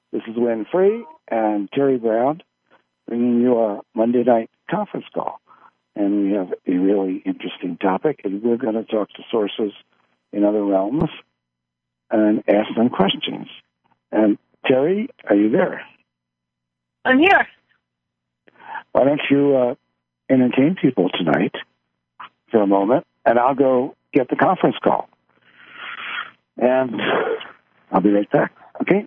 This is Win Free and Terry Brown bringing you our Monday night conference call. And we have a really interesting topic, and we're going to talk to sources in other realms and ask them questions. And Terry, are you there? I'm here. Why don't you entertain people tonight for a moment, and I'll go get the conference call. And I'll be right back, okay?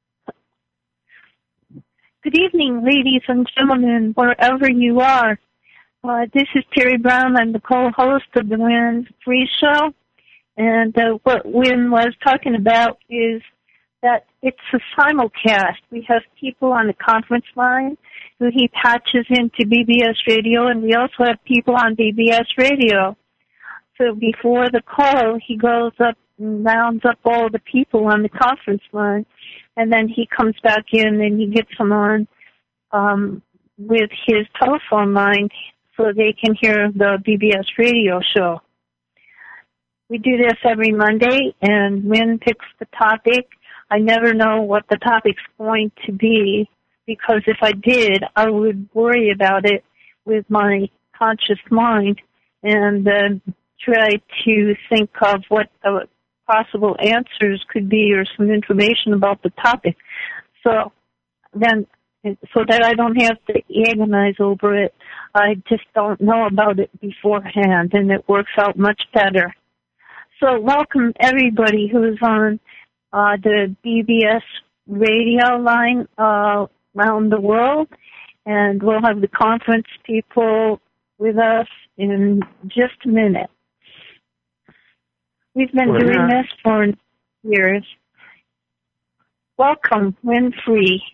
Good evening, ladies and gentlemen, wherever you are. This is Terry Brown. I'm the co-host of the Win Free Show. And what Win was talking about is that it's a simulcast. We have people on the conference line who he patches into BBS Radio, and we also have people on BBS Radio. So before the call, he goes up and rounds up all the people on the conference line, and then he comes back in and he gets them on with his telephone line so they can hear the BBS Radio show. We do this every Monday, and Win picks the topic. I never know what the topic's going to be, because if I did, I would worry about it with my conscious mind and try to think of what the possible answers could be or some information about the topic. So that I don't have to agonize over it, I just don't know about it beforehand, and it works out much better. So welcome everybody who's on the BBS radio line around the world, and we'll have the conference people with us in just a minute. We've been doing this for years. Welcome, Win Free.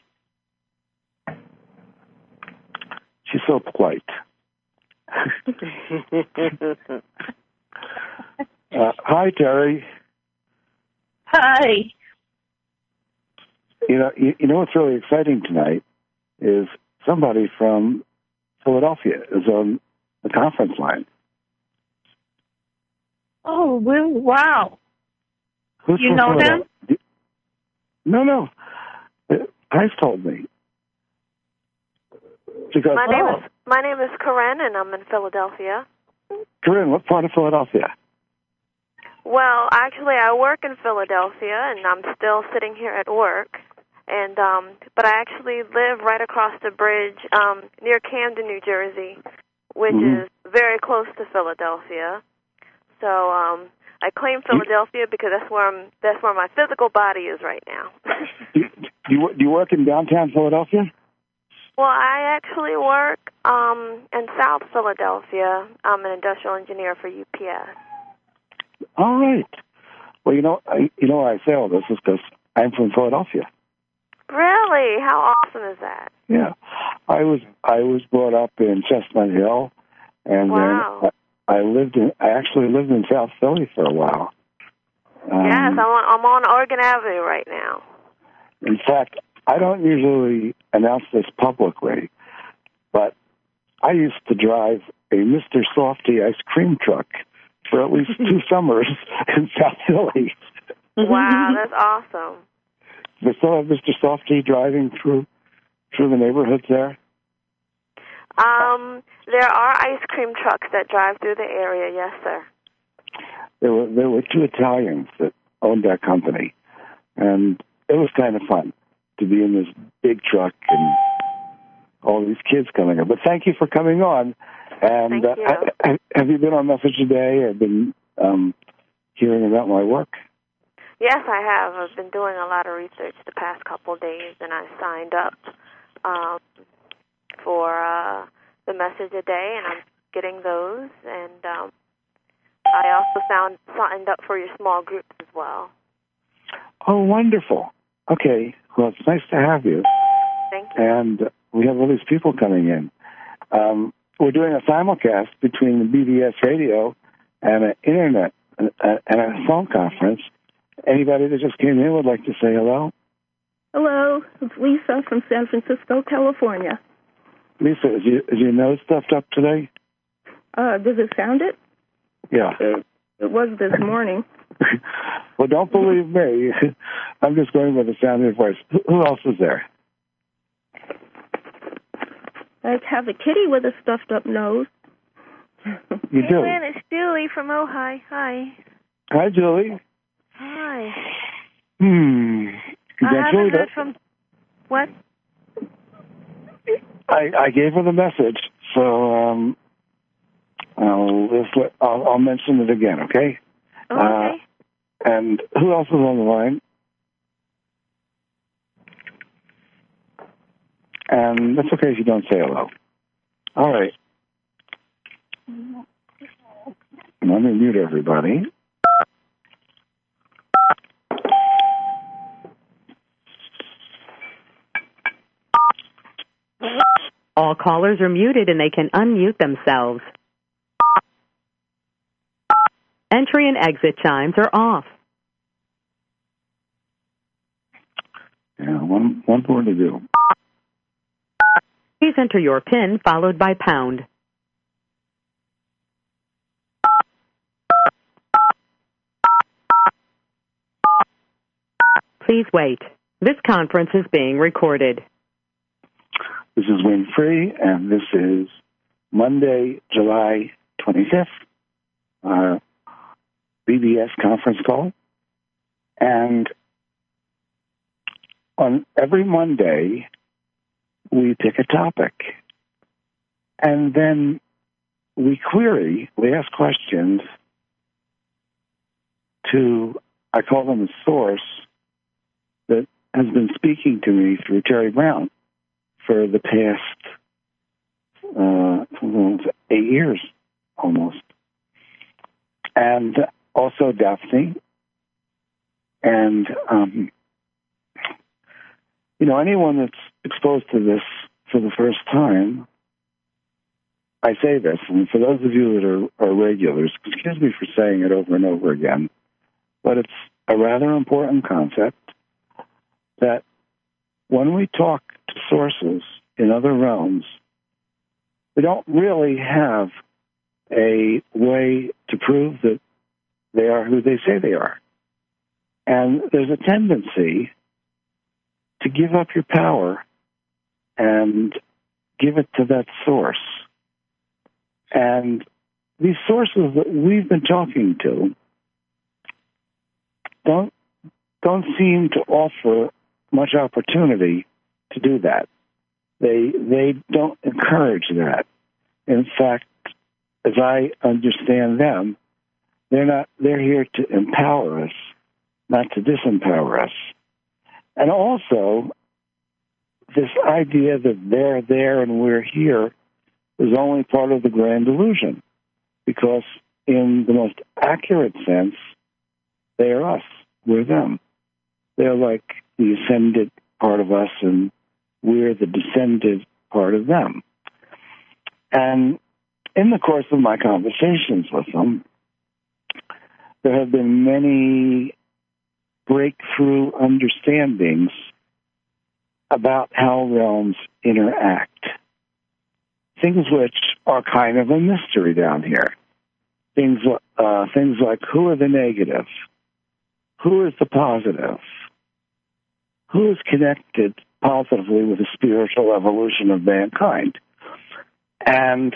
She's so polite. Hi, Terry. Hi. You know what's really exciting tonight is somebody from Philadelphia is on the conference line. Oh, well, wow. Who's you know them? No. I've told me. Because, my name is Corinne, and I'm in Philadelphia. Corinne, what part of Philadelphia? Well, actually, I work in Philadelphia, and I'm still sitting here at work. And but I actually live right across the bridge near Camden, New Jersey, which is very close to Philadelphia. So I claim Philadelphia because that's where my physical body is right now. Do you work in downtown Philadelphia? Well, I actually work in South Philadelphia. I'm an industrial engineer for UPS. All right. Well, you know why I say all this is because I'm from Philadelphia. Really? How awesome is that? Yeah, I was brought up in Chestnut Hill, and then I actually lived in South Philly for a while. Yes, I'm on Oregon Avenue right now. In fact, I don't usually announce this publicly, but I used to drive a Mr. Softy ice cream truck for at least 2 summers in South Philly. Wow, that's awesome. They still have Mr. Softy driving through the neighborhoods there? There are ice cream trucks that drive through the area, yes, sir. There were 2 Italians that owned that company, and it was kind of fun to be in this big truck and all these kids coming up. But thank you for coming on. And thank you. Have you been on Message Today? I've been hearing about my work. Yes, I have. I've been doing a lot of research the past couple of days, and I signed up for the Message a Day, and I'm getting those. And I also signed up for your small groups as well. Oh, wonderful. Okay. Well, it's nice to have you. Thank you. And we have all these people coming in. We're doing a simulcast between the BBS radio and an internet and a phone conference. Anybody that just came in would like to say hello? Hello, it's Lisa from San Francisco, California. Lisa, is your nose stuffed up today? Does it sound it? Yeah. It was this morning. Well, don't believe me. I'm just going by the sound of your voice. Who else is there? I have a kitty with a stuffed up nose. You do? Lynn, it's Julie from Ojai. Hi. Hi, Julie. Hi. You I haven't heard from... What? I gave her the message, so I'll mention it again, okay? Okay. And who else is on the line? And that's okay if you don't say hello. All right. Let me mute everybody. All callers are muted and they can unmute themselves. Entry and exit chimes are off. Yeah, one more to do. Please enter your PIN followed by pound. Please wait. This conference is being recorded. This is Wayne Free, and this is Monday, July 25th, BBS conference call. And on every Monday, we pick a topic. And then we ask questions to, I call them a source, that has been speaking to me through Terry Brown for the past 8 years, almost. And also Daphne. And, anyone that's exposed to this for the first time, I say this, and for those of you that are regulars, excuse me for saying it over and over again, but it's a rather important concept that when we talk to sources in other realms, we don't really have a way to prove that they are who they say they are. And there's a tendency to give up your power and give it to that source. And these sources that we've been talking to don't seem to offer much opportunity to do that. They don't encourage that. In fact, as I understand them, they're here to empower us, not to disempower us. And also, this idea that they're there and we're here is only part of the grand illusion, because in the most accurate sense, they are us, we're them. They're like the ascended part of us, and we're the descended part of them. And in the course of my conversations with them, there have been many breakthrough understandings about how realms interact. Things which are kind of a mystery down here. Things like, who are the negative? Who is the positive? Who is connected positively with the spiritual evolution of mankind? And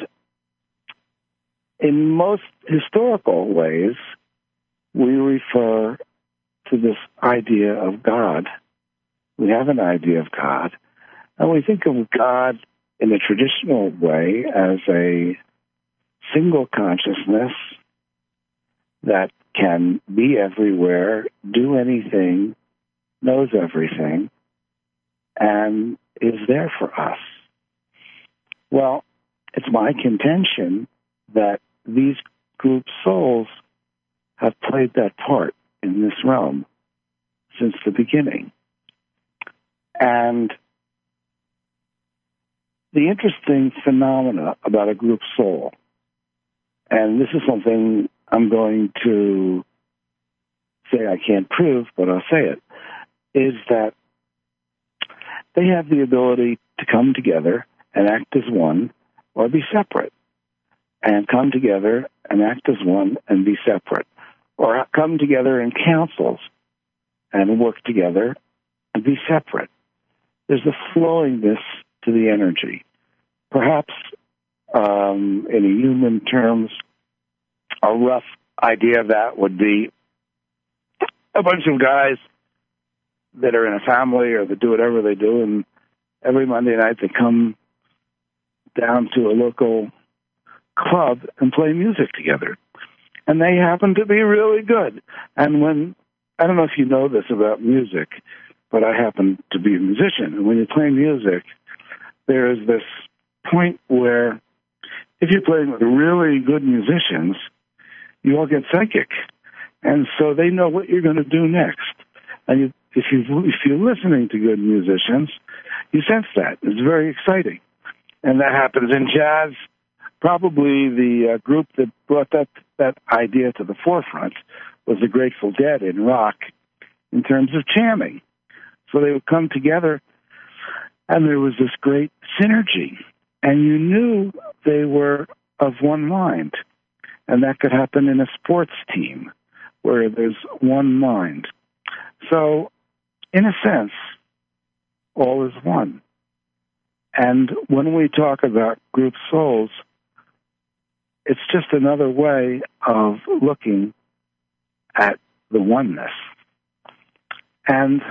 in most historical ways, we refer to this idea of God. We have an idea of God, and we think of God in a traditional way as a single consciousness that can be everywhere, do anything, knows everything, and is there for us. Well, it's my contention that these group souls have played that part in this realm since the beginning. And the interesting phenomena about a group soul, and this is something I'm going to say I can't prove, but I'll say it, is that they have the ability to come together and act as one, or be separate, and come together and act as one and be separate, or come together in councils and work together and be separate. There's a flowingness to the energy. Perhaps, in a human terms, a rough idea of that would be a bunch of guys that are in a family or that do whatever they do, and every Monday night they come down to a local club and play music together. And they happen to be really good. And when, I don't know if you know this about music, but I happen to be a musician. And when you play music, there is this point where if you're playing with really good musicians, you all get psychic. And so they know what you're going to do next. And if you're listening to good musicians, you sense that. It's very exciting. And that happens in jazz. Probably the group that brought that idea to the forefront was the Grateful Dead in rock in terms of jamming. So they would come together, and there was this great synergy. And you knew they were of one mind. And that could happen in a sports team where there's one mind. So, in a sense, all is one. And when we talk about group souls, it's just another way of looking at the oneness. And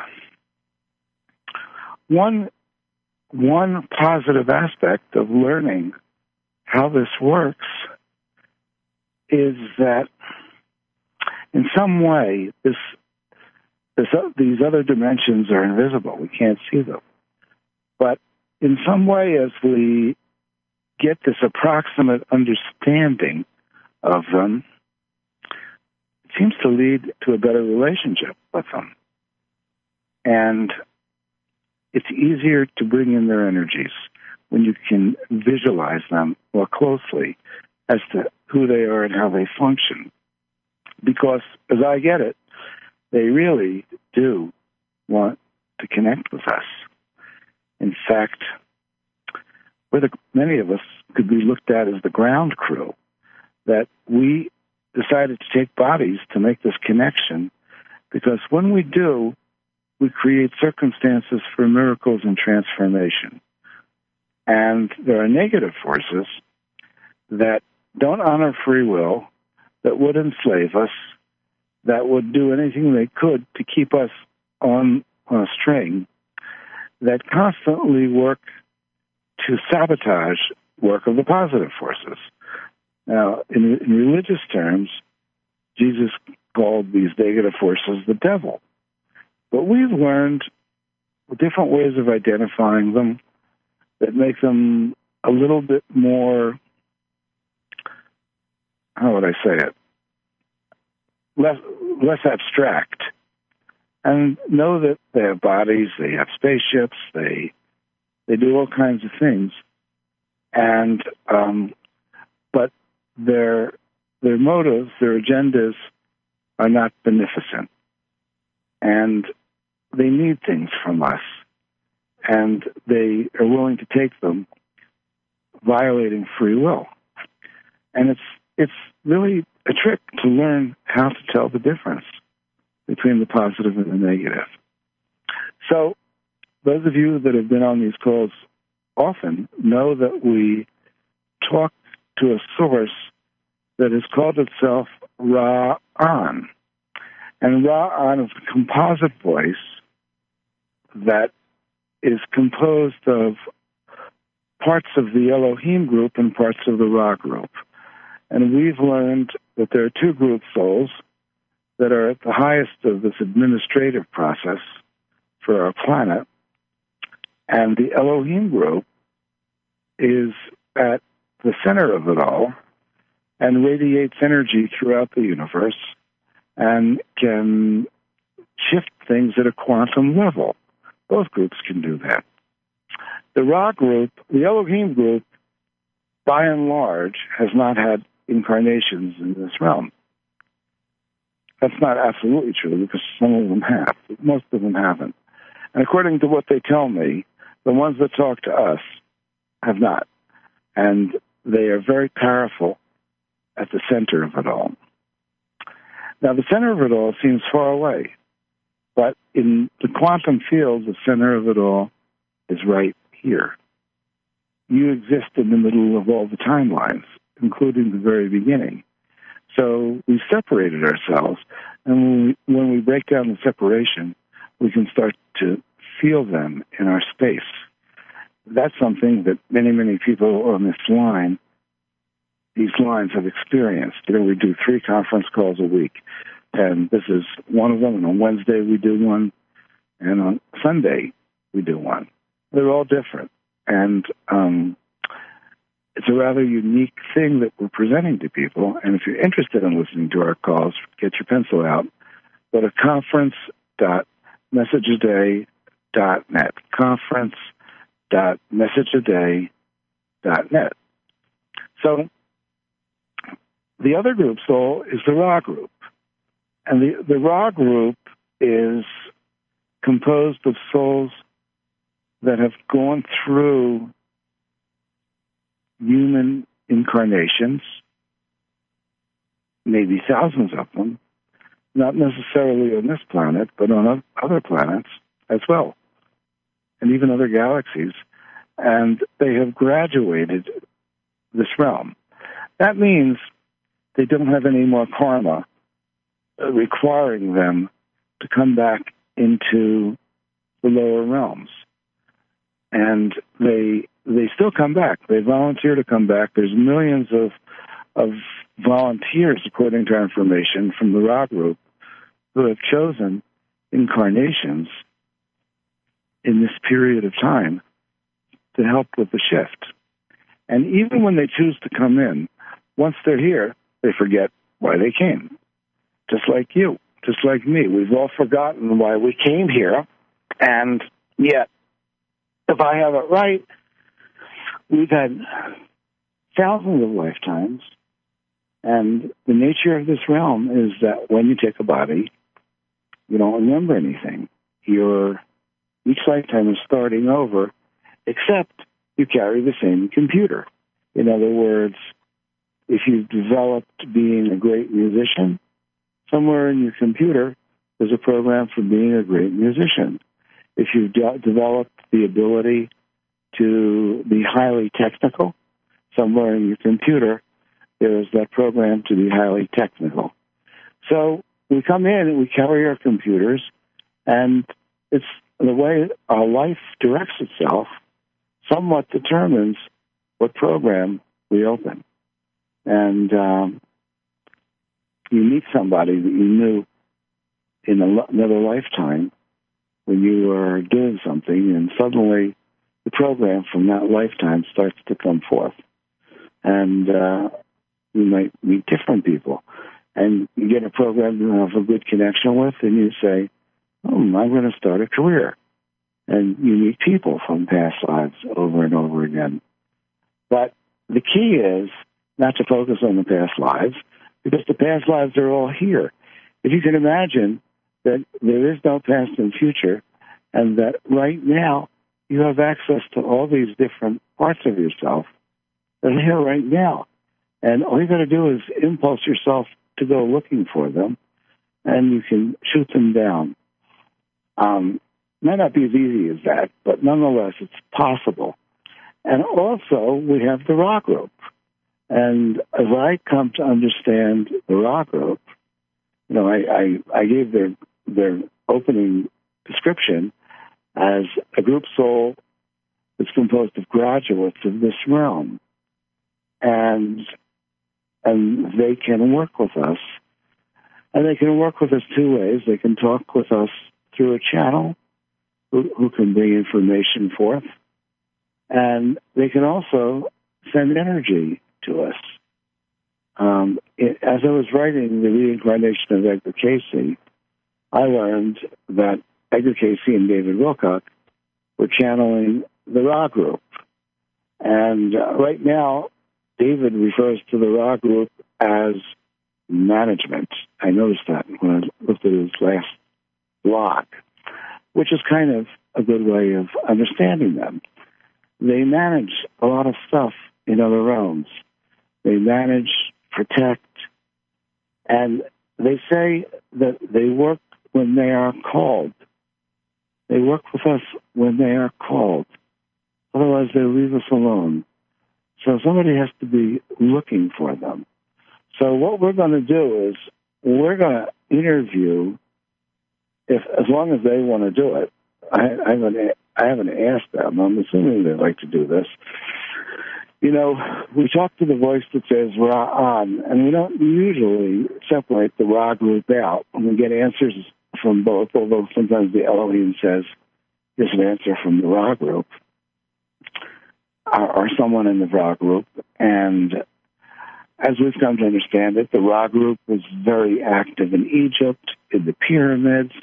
one positive aspect of learning how this works is that in some way these other dimensions are invisible. We can't see them. But in some way, as we get this approximate understanding of them, it seems to lead to a better relationship with them. And it's easier to bring in their energies when you can visualize them more closely as to who they are and how they function. Because, as I get it, they really do want to connect with us. In fact, many of us could be looked at as the ground crew, that we decided to take bodies to make this connection, because when we do, we create circumstances for miracles and transformation. And there are negative forces that don't honor free will, that would enslave us, that would do anything they could to keep us on a string, that constantly work to sabotage work of the positive forces. Now, in religious terms, Jesus called these negative forces the devil. But we've learned different ways of identifying them that make them a little bit more, how would I say it, less abstract, and know that they have bodies, they have spaceships, they do all kinds of things, and but their motives, their agendas, are not beneficent, and they need things from us, and they are willing to take them, violating free will, and it's really a trick to learn how to tell the difference between the positive and the negative. So those of you that have been on these calls often know that we talk to a source that has called itself Ra-An. And Ra-An is a composite voice that is composed of parts of the Elohim group and parts of the Ra group. And we've learned that there are two group souls that are at the highest of this administrative process for our planet. And the Elohim group is at the center of it all and radiates energy throughout the universe and can shift things at a quantum level. Both groups can do that. The Ra group, the Elohim group, by and large, has not had incarnations in this realm. That's not absolutely true, because some of them have, but most of them haven't. And according to what they tell me, the ones that talk to us have not. And they are very powerful at the center of it all. Now, the center of it all seems far away. But in the quantum field, the center of it all is right here. You exist in the middle of all the timelines, including the very beginning. So we separated ourselves, and when we break down the separation, we can start to feel them in our space. That's something that many, many people on this line, these lines have experienced. You know, we do 3 conference calls a week, and this is one of them, and on Wednesday we do one, and on Sunday we do one. They're all different, and it's a rather unique thing that we're presenting to people, and if you're interested in listening to our calls, get your pencil out. Go to conference.messageaday.net, conference.messageaday.net. So the other group, Soul, is the Ra group. And the Ra group is composed of souls that have gone through human incarnations, maybe thousands of them, not necessarily on this planet, but on other planets as well, and even other galaxies, and they have graduated this realm. That means they don't have any more karma requiring them to come back into the lower realms. And they still come back. They volunteer to come back. There's millions of volunteers, according to our information from the Ra group, who have chosen incarnations in this period of time to help with the shift. And even when they choose to come in, once they're here, they forget why they came. Just like you, just like me. We've all forgotten why we came here, and yet, if I have it right, we've had thousands of lifetimes, and the nature of this realm is that when you take a body, you don't remember anything. Each lifetime is starting over, except you carry the same computer. In other words, if you've developed being a great musician, somewhere in your computer there's a program for being a great musician. If you've developed the ability to be highly technical, somewhere in your computer there is that program to be highly technical. So we come in and we carry our computers, and it's the way our life directs itself somewhat determines what program we open. And you meet somebody that you knew in another lifetime when you were doing something, and suddenly the program from that lifetime starts to come forth. And you might meet different people. And you get a program you have a good connection with, and you say, I'm going to start a career. And you meet people from past lives over and over again. But the key is not to focus on the past lives, because the past lives are all here. If you can imagine that there is no past and future, and that right now you have access to all these different parts of yourself that are here right now. And all you got to do is impulse yourself to go looking for them, and you can shoot them down. Might not be as easy as that, but nonetheless, it's possible. And also, we have the Ra group. And as I come to understand the Ra group, you know, I gave their opening description as a group soul that's composed of graduates of this realm. And they can work with us. And they can work with us 2 ways. They can talk with us through a channel who can bring information forth. And they can also send energy to us. As I was writing the reincarnation of Edgar Cayce, I learned that Edgar Cayce and David Wilcock were channeling the Ra group. And right now, David refers to the Ra group as management. I noticed that when I looked at his last blog, which is kind of a good way of understanding them. They manage a lot of stuff in other realms. They manage, protect, and they say that they work when they are called. They work with us when they are called. Otherwise, they leave us alone. So somebody has to be looking for them. So what we're going to do is we're going to interview, as long as they want to do it. I haven't asked them. I'm assuming they'd like to do this. You know, we talk to the voice that says Ra on, and we don't usually separate the Ra group out. And we get answers from both, although sometimes the Elohim says there's an answer from the Ra group or someone in the Ra group. And as we've come to understand it, the Ra group was very active in Egypt, in the pyramids,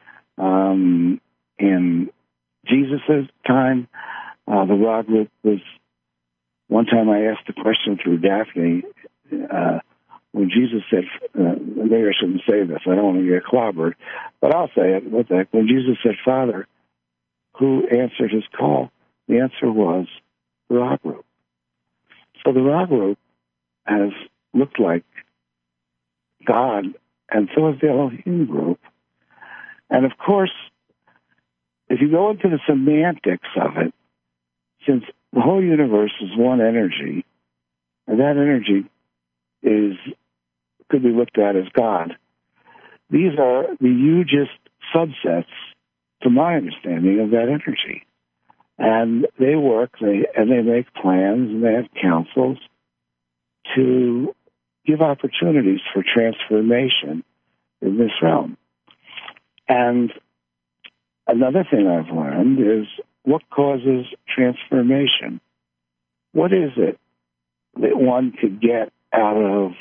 in Jesus' time. The Ra group was, one time I asked a question through Daphne, when Jesus said, maybe I shouldn't say this, I don't want to get clobbered, but I'll say it. When Jesus said, Father, who answered his call? The answer was the Ra group. So the Ra group has looked like God, and so has the Elohim group. And of course, if you go into the semantics of it, since the whole universe is one energy, and that energy could be looked at as God, these are the hugest subsets, to my understanding, of that energy. And they work, and they make plans, and they have councils to give opportunities for transformation in this realm. And another thing I've learned is what causes transformation. What is it that one could get out of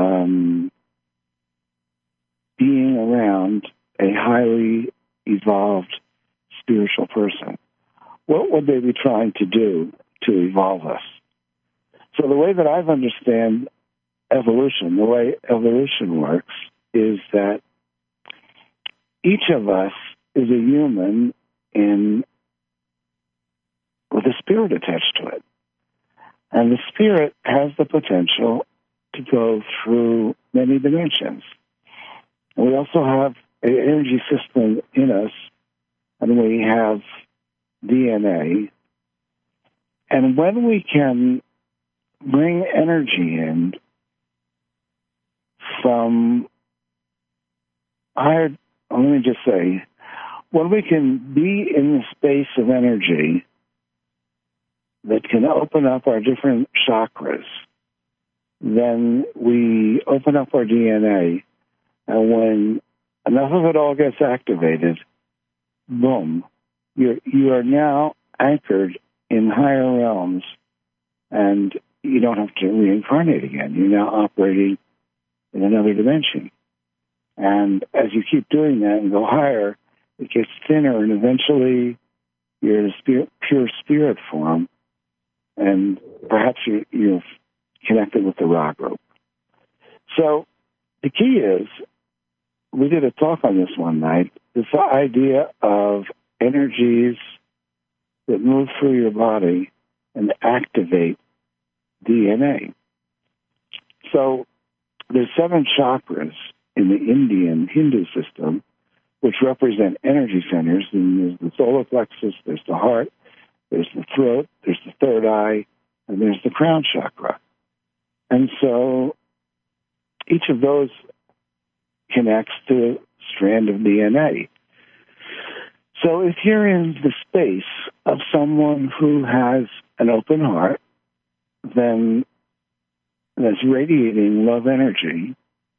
being around a highly evolved spiritual person? What would they be trying to do to evolve us? So the way that I've understand evolution, the way evolution works, is that each of us is a human with a spirit attached to it. And the spirit has the potential to go through many dimensions. And we also have an energy system in us, and we have DNA. And when we can bring energy in from higher, let me just say, when we can be in the space of energy that can open up our different chakras, then we open up our DNA, and when enough of it all gets activated, boom, you are now anchored in higher realms, and you don't have to reincarnate again. You're now operating in another dimension. And as you keep doing that and go higher, it gets thinner, and eventually you're in a pure spirit form, and perhaps you're connected with the Ra group. So the key is, we did a talk on this one night, this idea of energies that move through your body and activate DNA. So there's 7 chakras in the Indian Hindu system, which represent energy centers. And there's the solar plexus, there's the heart, there's the throat, there's the third eye, and there's the crown chakra. And so each of those connects to a strand of DNA. So if you're in the space of someone who has an open heart, then that's radiating love energy,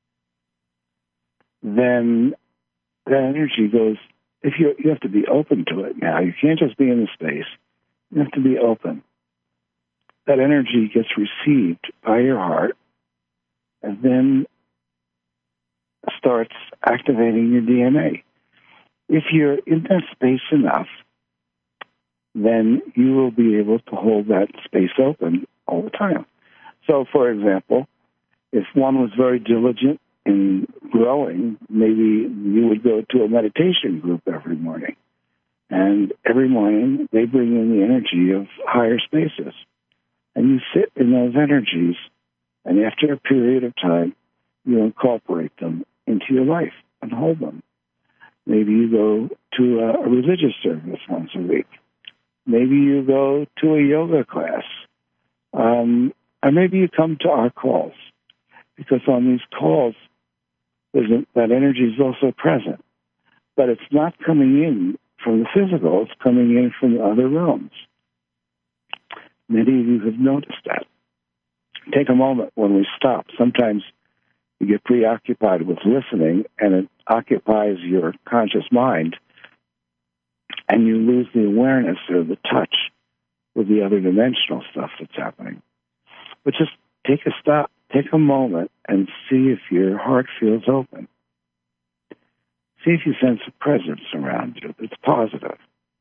then that energy goes, if you have to be open to it now. You can't just be in the space. You have to be open. That energy gets received by your heart and then starts activating your DNA. If you're in that space enough, then you will be able to hold that space open all the time. So, for example, if one was very diligent in growing, maybe you would go to a meditation group every morning. And every morning, they bring in the energy of higher spaces. And you sit in those energies, and after a period of time, you incorporate them into your life and hold them. Maybe you go to a religious service once a week. Maybe you go to a yoga class. Or maybe you come to our calls, because on these calls, that energy is also present. But it's not coming in from the physical, it's coming in from the other realms. Many of you have noticed that. Take a moment when we stop. Sometimes you get preoccupied with listening, and it occupies your conscious mind, and you lose the awareness or the touch with the other dimensional stuff that's happening. But just take a stop, take a moment, and see if your heart feels open. See if you sense a presence around you that's positive.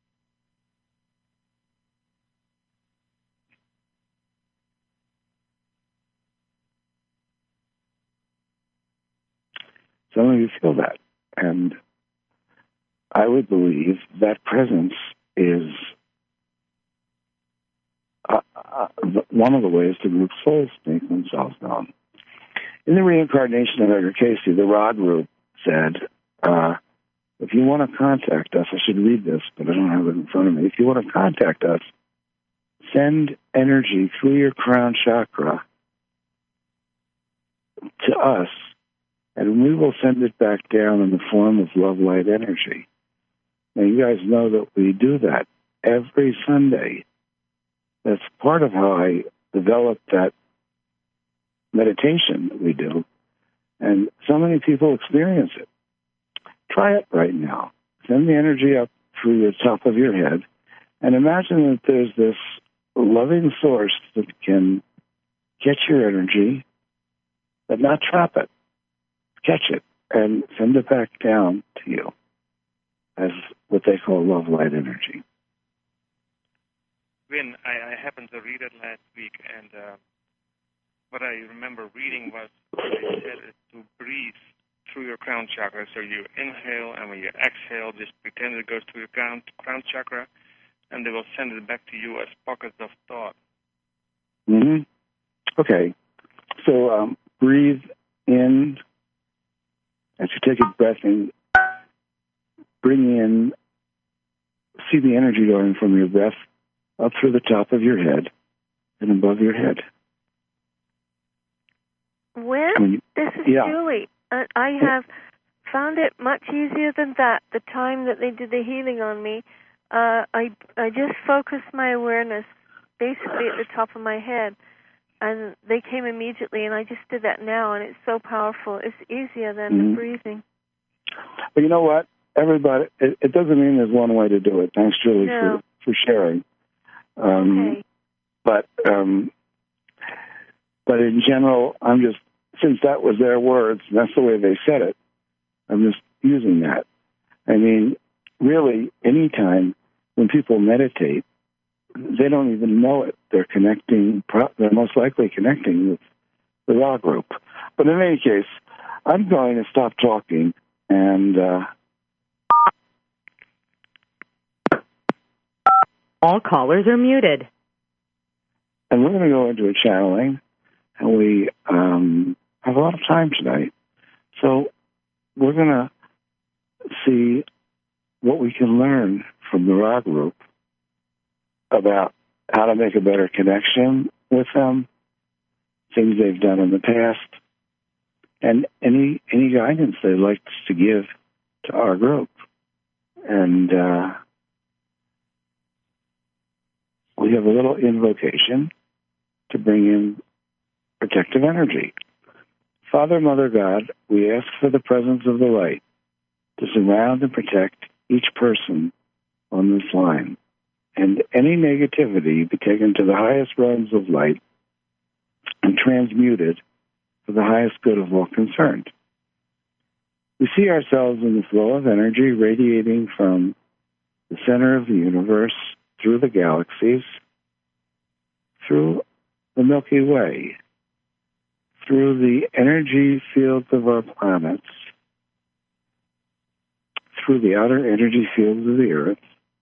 Some of you feel that, and I would believe that presence is one of the ways the group souls make themselves known. In the reincarnation of Edgar Casey, the Ra group said, if you want to contact us, I should read this, but I don't have it in front of me. If you want to contact us, send energy through your crown chakra to us, and we will send it back down in the form of love light energy. Now, you guys know that we do that every Sunday. That's part of how I developed that meditation that we do. And so many people experience it. Try it right now. Send the energy up through the top of your head, and imagine that there's this loving source that can catch your energy, but not trap it. Catch it and send it back down to you as what they call love light energy. When I happened to read it last week, and what I remember reading was they said it to breathe through your crown chakra. So you inhale, and when you exhale, just pretend it goes to your crown chakra, and they will send it back to you as pockets of thought. Mm-hmm. Okay. So breathe in. As you take a breath in, bring in, see the energy going from your breath up through the top of your head and above your head. This is Julie. I have found it much easier than that. The time that they did the healing on me, I just focused my awareness basically at the top of my head, and they came immediately, and I just did that now, and it's so powerful. It's easier than the breathing. But you know what? Everybody, it doesn't mean there's one way to do it. Thanks, Julie, for sharing. Okay. But in general, since that was their words, and that's the way they said it, I'm just using that. I mean, really, anytime when people meditate, they don't even know it. They're connecting, they're most likely connecting with the Ra group. But in any case, I'm going to stop talking, and all callers are muted. And we're going to go into a channeling, and we have a lot of time tonight. So we're going to see what we can learn from the Ra group about how to make a better connection with them, things they've done in the past, and any guidance they'd like to give to our group. And we have a little invocation to bring in protective energy. Father, Mother, God, we ask for the presence of the light to surround and protect each person on this line, and any negativity be taken to the highest realms of light and transmuted for the highest good of all concerned. We see ourselves in the flow of energy radiating from the center of the universe, through the galaxies, through the Milky Way, through the energy fields of our planets, through the outer energy fields of the Earth,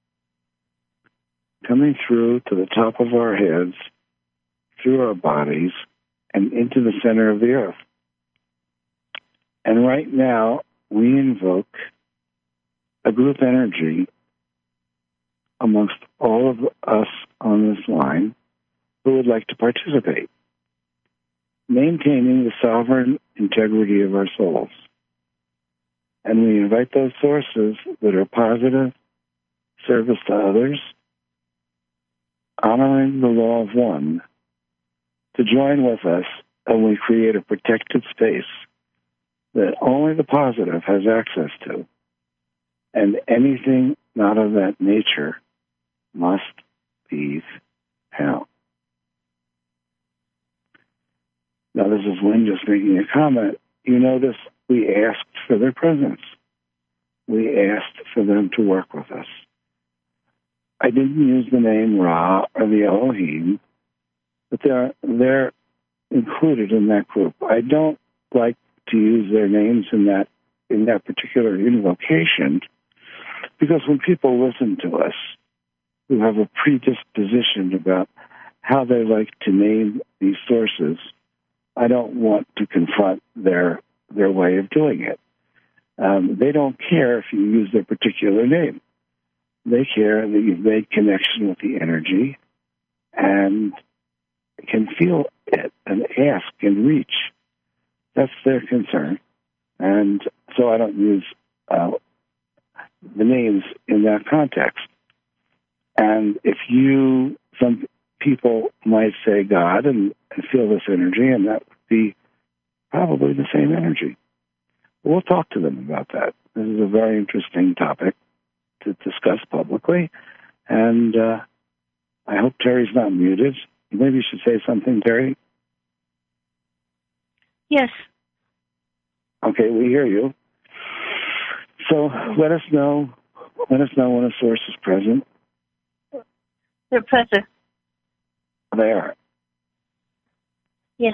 coming through to the top of our heads, through our bodies, and into the center of the Earth. And right now, we invoke a group energy amongst all of us on this line who would like to participate, maintaining the sovereign integrity of our souls. And we invite those sources that are positive, service to others, honoring the law of one, to join with us, and we create a protected space that only the positive has access to, and anything not of that nature must leave hell. Now, this is Lynn just making a comment. You notice we asked for their presence. We asked for them to work with us. I didn't use the name Ra or the Elohim, but they're included in that group. I don't like to use their names in that particular invocation, because when people listen to us who have a predisposition about how they like to name these sources, I don't want to confront their way of doing it. They don't care if you use their particular name. They care that you've made connection with the energy and can feel it and ask and reach. That's their concern. And so I don't use the names in that context. And if some people might say God and feel this energy, and that would be probably the same energy. We'll talk to them about that. This is a very interesting topic to discuss publicly. And I hope Terry's not muted. Maybe you should say something, Terry. Yes. Okay, we hear you. So let us know when a source is present. They're present. They are. Yes.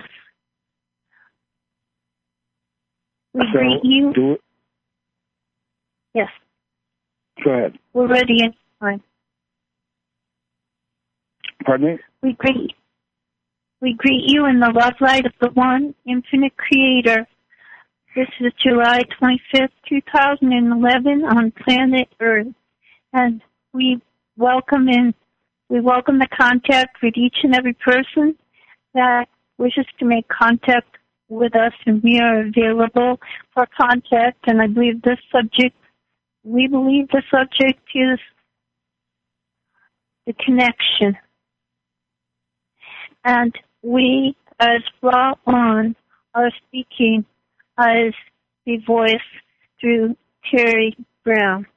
We greet you. Yes. Go ahead. We're ready in time. Pardon me? We greet you in the love light of the one infinite creator. This is July 25th, 2011 on planet Earth. And we welcome the contact with each and every person that wishes to make contact with us, and we are available for contact. And we believe the subject is the connection. And we, as Ra On, are speaking as the voice through Terry Brown.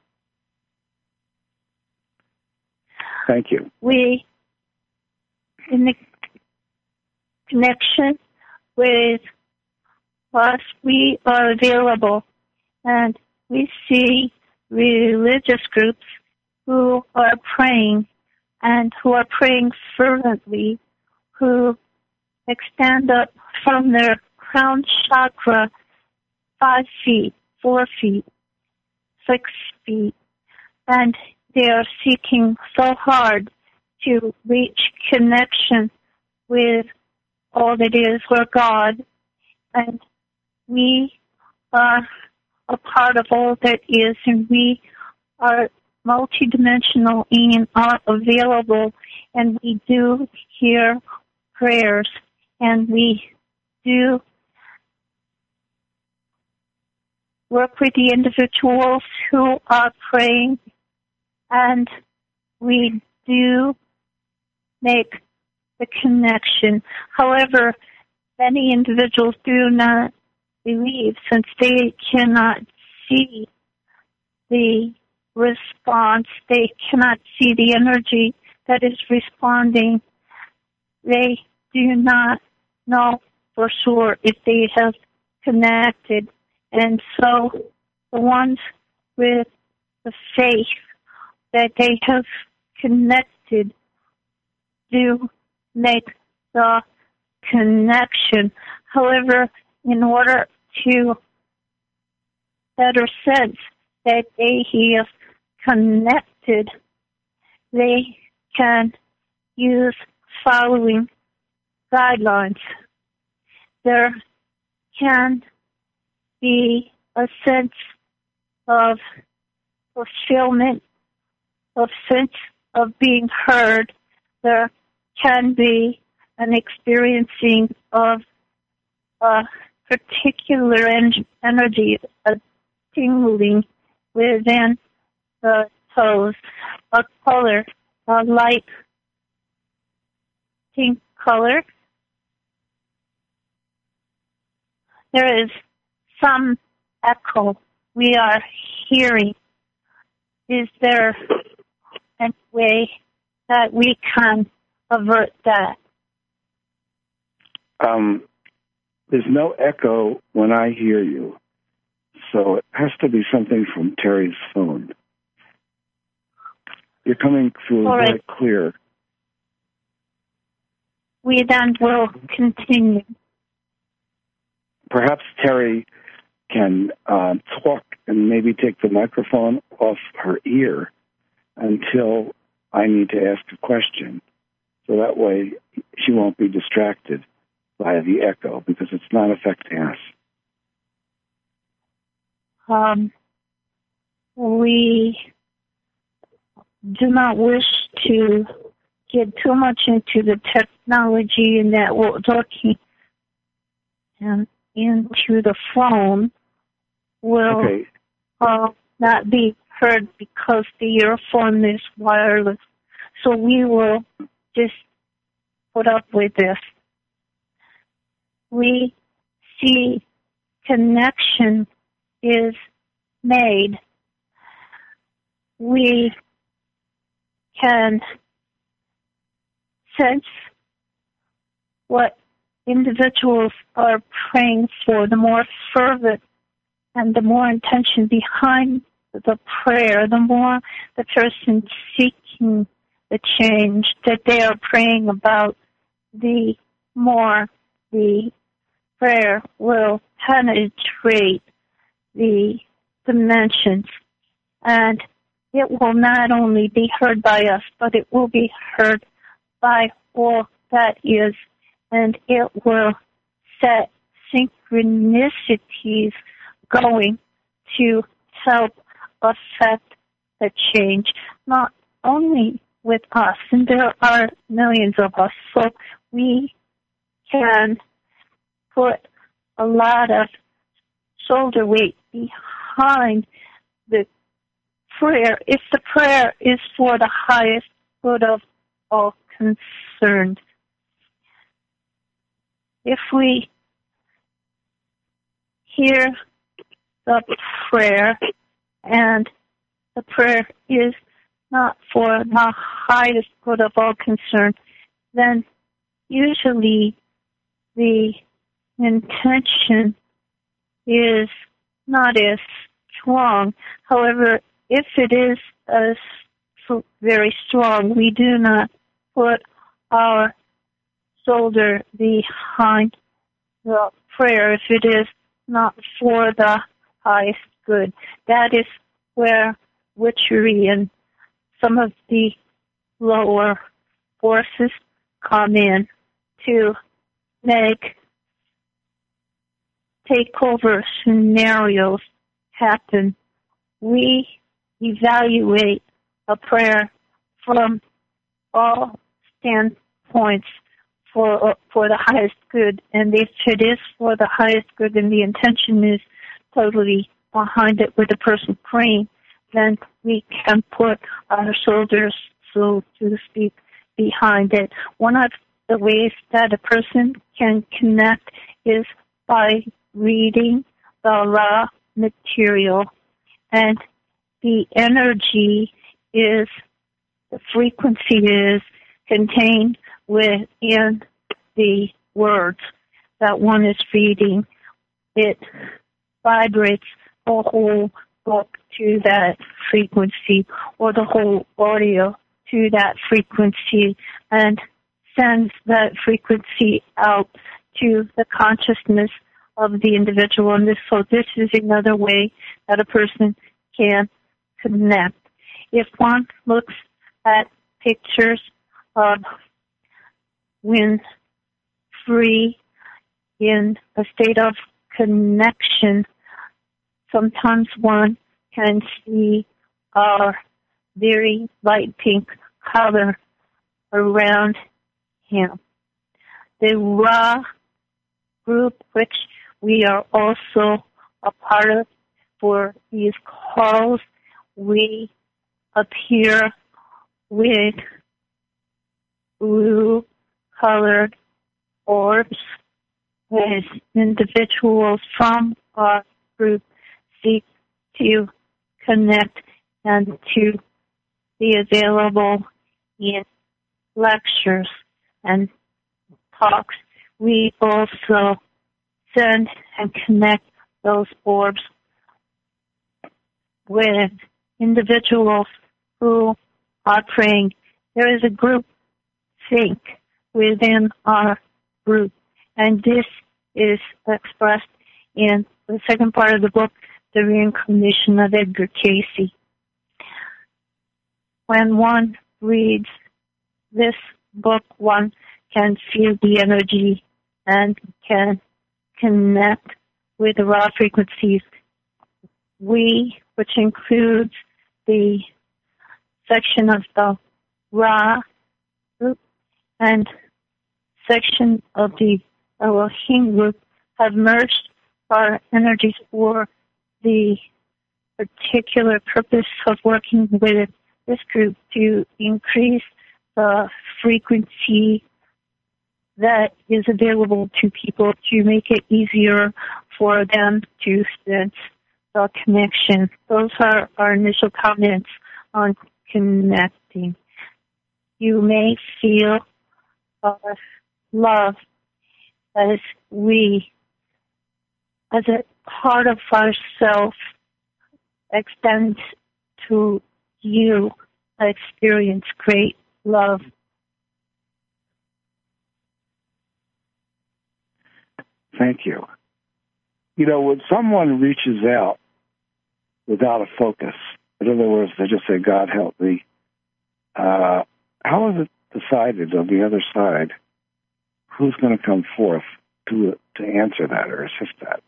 Thank you. We, in the connection with us, we are available, and we see religious groups who are praying and who are praying fervently, who extend up from their crown chakra 5 feet, 4 feet, 6 feet, and they are seeking so hard to reach connection with all that is, or God, and we are a part of all that is, and we are multidimensional and are available, and we do hear prayers, and we do work with the individuals who are praying, and we do make the connection. However, many individuals do not believe, since they cannot see the response, they cannot see the energy that is responding. They do not know for sure if they have connected. And so the ones with the faith that they have connected do make the connection. However, in order to better sense that they have connected, they can use following guidelines. There can be a sense of fulfillment of sense of being heard, there can be an experiencing of a particular energy, a tingling within the toes, a color, a light pink color. There is some echo we are hearing. Is there a way that we can avert that? There's no echo when I hear you, so it has to be something from Terry's phone. You're coming through very clear. We then will continue. Perhaps Terry can talk and maybe take the microphone off her ear until I need to ask a question. So that way she won't be distracted by the echo because it's not affecting us. We do not wish to get too much into the technology and that we're talking into the phone will not be heard because the earphone is wireless. So we will just put up with this. We see connection is made. We can sense what individuals are praying for, the more fervent and the more intention behind the prayer, the more the person seeking the change that they are praying about, the more the prayer will penetrate the dimensions, and it will not only be heard by us, but it will be heard by all that is, and it will set synchronicities going to help affect the change, not only with us, and there are millions of us, so we can put a lot of shoulder weight behind the prayer if the prayer is for the highest good of all concerned. If we hear the prayer and the prayer is not for the highest good of all concerned, then usually the intention is not as strong. However, if it is very strong, we do not put our shoulder behind the prayer if it is not for the highest good. That is where witchery and some of the lower forces come in to make takeover scenarios happen. We evaluate a prayer from all standpoints for the highest good, and if it is for the highest good and the intention is totally behind it with the person praying, then we can put our shoulders, so to speak, behind it. One of the ways that a person can connect is by reading the raw material, and the energy is, the frequency is contained within the words that one is reading. It vibrates the whole book to that frequency, or the whole audio to that frequency, and sends that frequency out to the consciousness of the individual. And so this is another way that a person can connect. If one looks at pictures of when free in a state of connection, sometimes one can see are very light pink color around him. The Ra group, which we are also a part of for these calls, we appear with blue-colored orbs as individuals from our group seek to connect and to be available in lectures and talks. We also send and connect those orbs with individuals who are praying. There is a group think within our group, and this is expressed in the second part of the book, The Reincarnation of Edgar Cayce. When one reads this book, one can feel the energy and can connect with the raw frequencies. We, which includes the section of the Ra group and section of the Elohim group, have merged our energies for the particular purpose of working with this group to increase the frequency that is available to people to make it easier for them to sense the connection. Those are our initial comments on connecting. You may feel love as we, as a part of ourself, extends to you, experience great love. Thank you. You know, when someone reaches out without a focus, in other words, they just say, God help me, how is it decided on the other side who's going to come forth to answer that or assist that?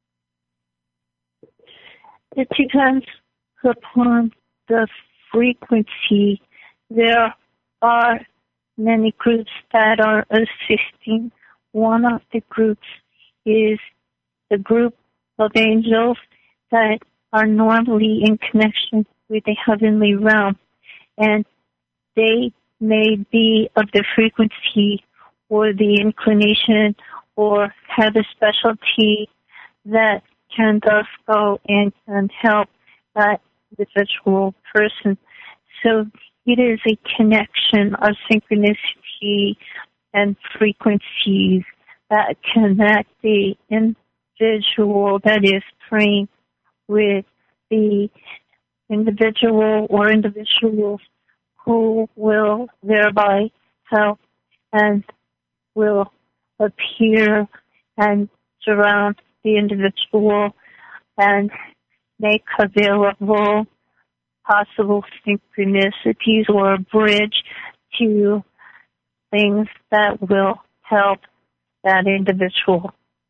It depends upon the frequency. There are many groups that are assisting. One of the groups is the group of angels that are normally in connection with the heavenly realm, and they may be of the frequency or the inclination or have a specialty that can thus go in and help that individual person. So it is a connection of synchronicity and frequencies that connect the individual that is praying with the individual or individuals who will thereby help and will appear and surround the individual and make available possible synchronicities or a bridge to things that will help that individual.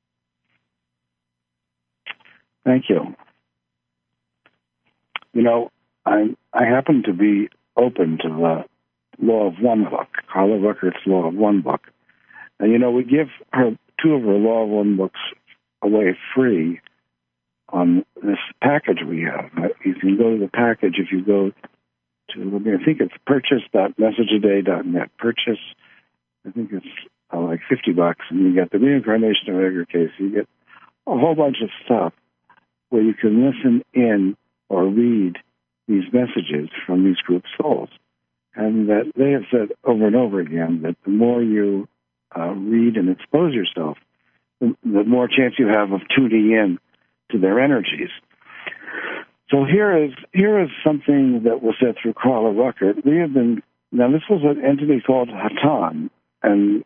Thank you. You know, I happen to be open to the Law of One book, Carla Ruckert's Law of One book. And, you know, we give her two of her Law of One books away free on this package we have. You can go to the package if you go to, I think it's purchase.messageaday.net. Purchase, I think it's like $50, and you get the Reincarnation of Edgar Cayce. You get a whole bunch of stuff where you can listen in or read these messages from these group souls. And that they have said over and over again that the more you read and expose yourself, the more chance you have of tuning in to their energies. So here is something that was said through Carla Ruckert. We have been, now this was an entity called Hatan, and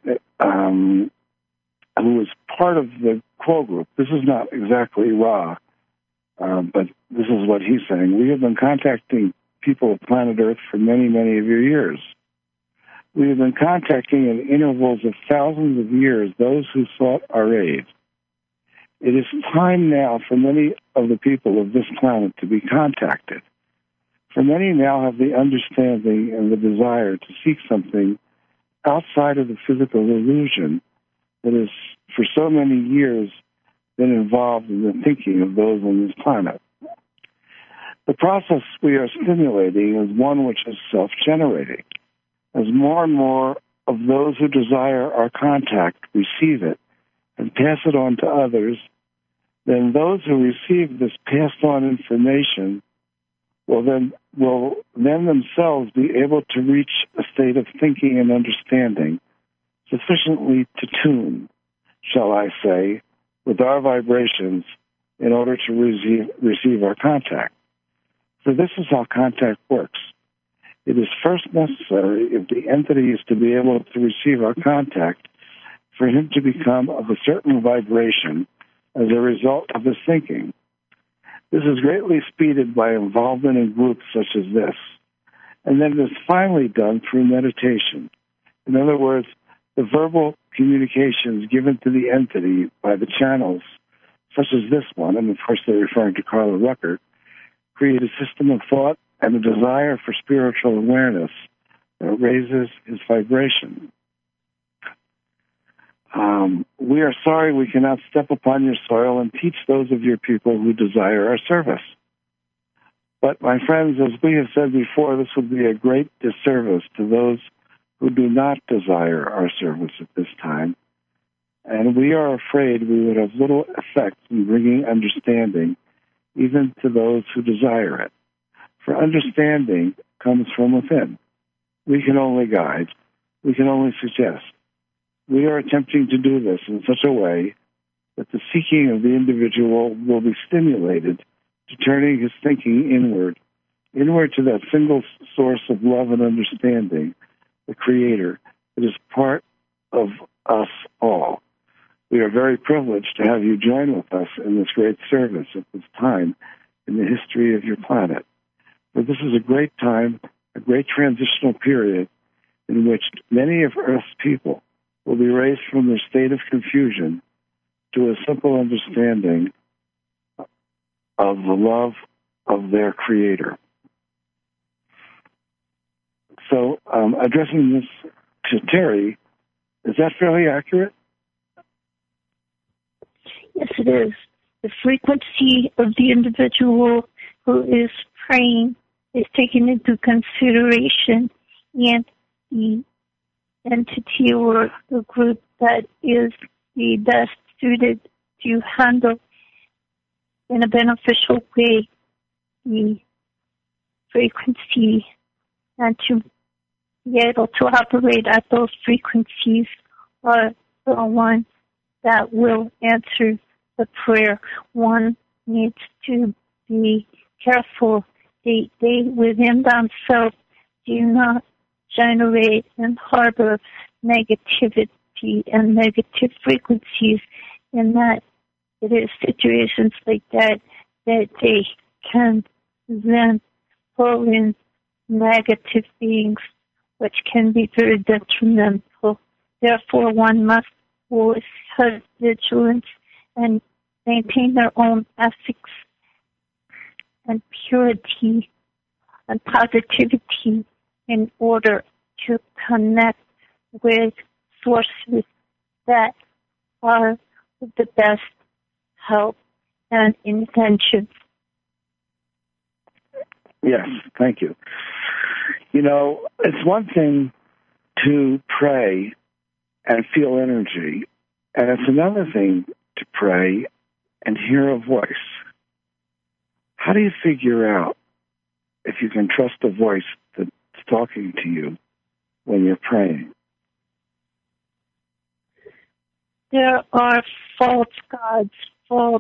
who was part of the Quo group. This is not exactly Ra, but this is what he's saying. We have been contacting people of planet Earth for many, many of your years. We have been contacting in intervals of thousands of years those who sought our aid. It is time now for many of the people of this planet to be contacted. For many now have the understanding and the desire to seek something outside of the physical illusion that has for so many years been involved in the thinking of those on this planet. The process we are stimulating is one which is self-generating. As more and more of those who desire our contact receive it and pass it on to others, then those who receive this passed on information will then themselves be able to reach a state of thinking and understanding sufficiently to tune, shall I say, with our vibrations in order to receive our contact. So this is how contact works. It is first necessary, if the entity is to be able to receive our contact, for him to become of a certain vibration as a result of his thinking. This is greatly speeded by involvement in groups such as this. And then it is finally done through meditation. In other words, the verbal communications given to the entity by the channels, such as this one, and of course they're referring to Carla Ruckert, create a system of thought and a desire for spiritual awareness that raises his vibration. We are sorry we cannot step upon your soil and teach those of your people who desire our service. But, my friends, as we have said before, this would be a great disservice to those who do not desire our service at this time. And we are afraid we would have little effect in bringing understanding even to those who desire it. For understanding comes from within. We can only guide. We can only suggest. We are attempting to do this in such a way that the seeking of the individual will be stimulated to turning his thinking inward to that single source of love and understanding, the Creator, that is part of us all. We are very privileged to have you join with us in this great service at this time in the history of your planet. But this is a great time, a great transitional period in which many of Earth's people will be raised from their state of confusion to a simple understanding of the love of their Creator. So, addressing this to Terry, is that fairly accurate? Yes, it is. The frequency of the individual who is praying is taken into consideration, and the entity or the group that is the best suited to handle in a beneficial way the frequency and to be able to operate at those frequencies are the ones that will answer the prayer. One needs to be careful. They within themselves do not generate and harbor negativity and negative frequencies, in that it is situations like that they can then pull in negative beings, which can be very detrimental. Therefore, one must always have vigilance and maintain their own ethics and purity and positivity in order to connect with sources that are the best help and intention. Yes, thank you. You know, it's one thing to pray and feel energy, and it's another thing to pray and hear a voice. How do you figure out if you can trust a voice that's talking to you when you're praying? There are false gods, false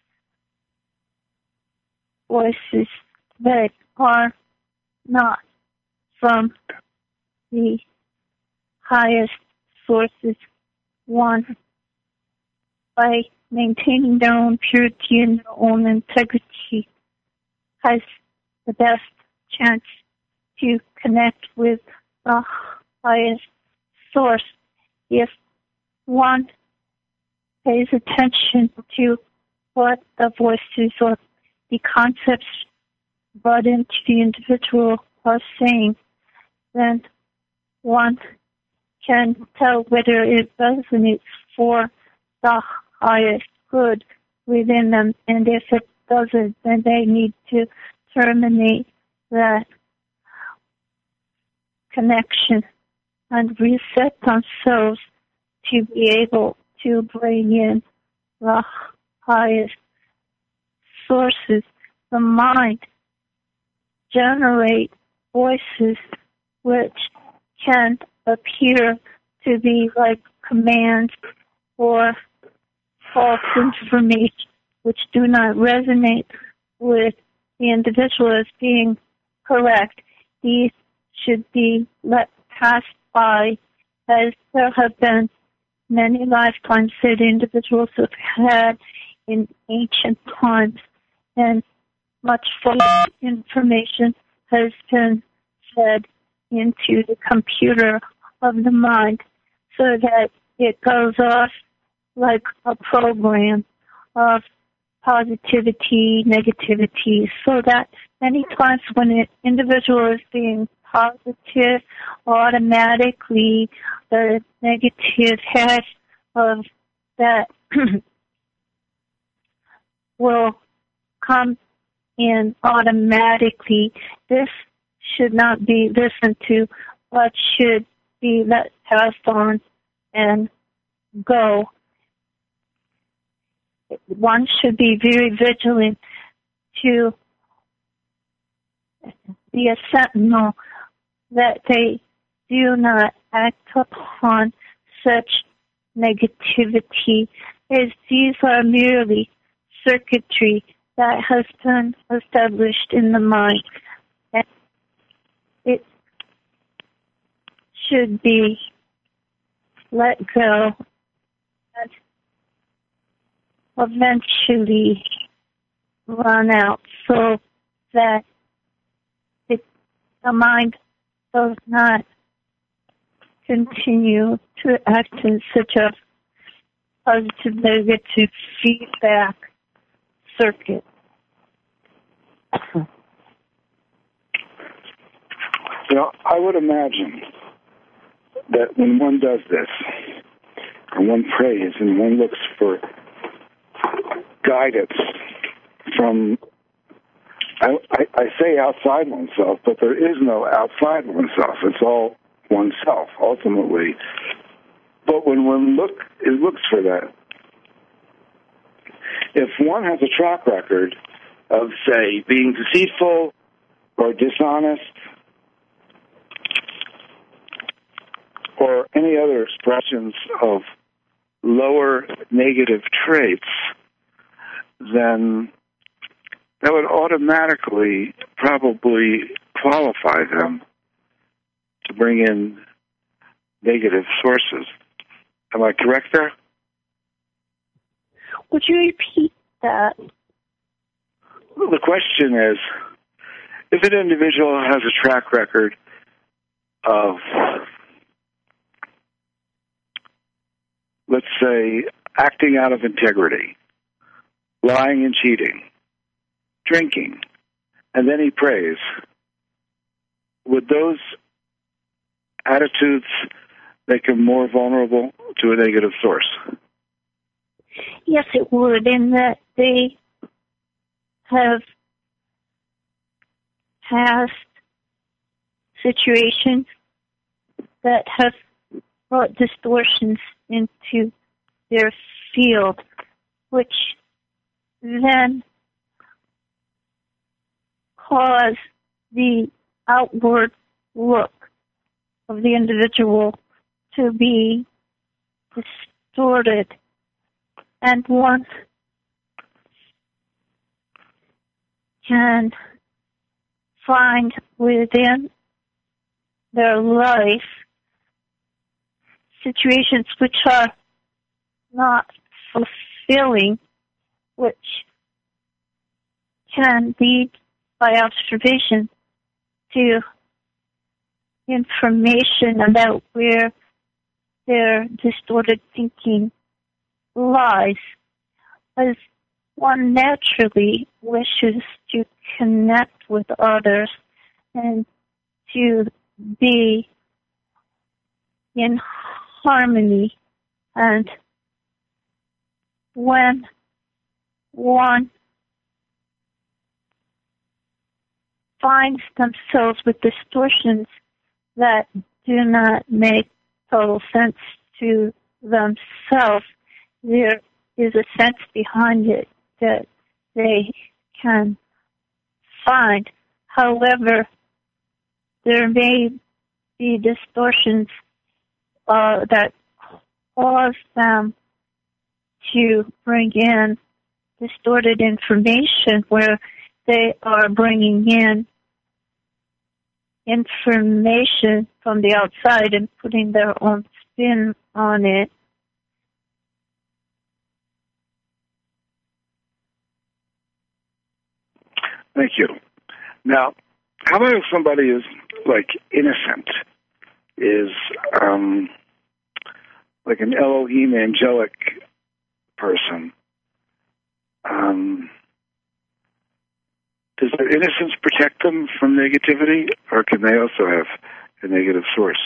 voices that are not from the highest sources. One, by maintaining their own purity and their own integrity, has the best chance to connect with the highest source. If one pays attention to what the voices or the concepts brought into the individual are saying, then one can tell whether it resonates for the highest good within them, and if it doesn't, then they need to terminate that connection and reset themselves to be able to bring in the highest sources. The mind generate voices which can appear to be like commands or false information which do not resonate with the individual as being correct. These should be let pass by, as there have been many lifetimes that individuals have had in ancient times, and much false information has been fed into the computer of the mind so that it goes off like a program of positivity, negativity, so that many times when an individual is being positive, automatically the negative half of that will come in automatically. This should not be listened to, but should be let pass on and go. One should be very vigilant to be a sentinel that they do not act upon such negativity, as these are merely circuitry that has been established in the mind. And it should be let go and eventually run out so that the mind does not continue to act in such a positive negative feedback circuit. I would imagine that when one does this, and one prays, and one looks for guidance from, I say outside oneself, but there is no outside oneself. It's all oneself, ultimately. But when one looks for that, if one has a track record of, say, being deceitful or dishonest or any other expressions of lower negative traits, then that would automatically probably qualify them to bring in negative sources. Am I correct there? Would you repeat that? Well, the question is, if an individual has a track record of, let's say, acting out of integrity, lying and cheating, drinking, and then he prays, would those attitudes make him more vulnerable to a negative source? Yes, it would, in that they have past situations that have brought distortions into their field, which then cause the outward look of the individual to be distorted. And one can find within their life situations which are not fulfilling, which can lead by observation to information about where their distorted thinking lies. As one naturally wishes to connect with others and to be in harmony. And when one finds themselves with distortions that do not make total sense to themselves, there is a sense behind it that they can find. However, there may be distortions that cause them to bring in distorted information, where they are bringing in information from the outside and putting their own spin on it. Thank you. Now, how about if somebody is like innocent, is like an Elohim angelic person? Does their innocence protect them from negativity, or can they also have a negative source?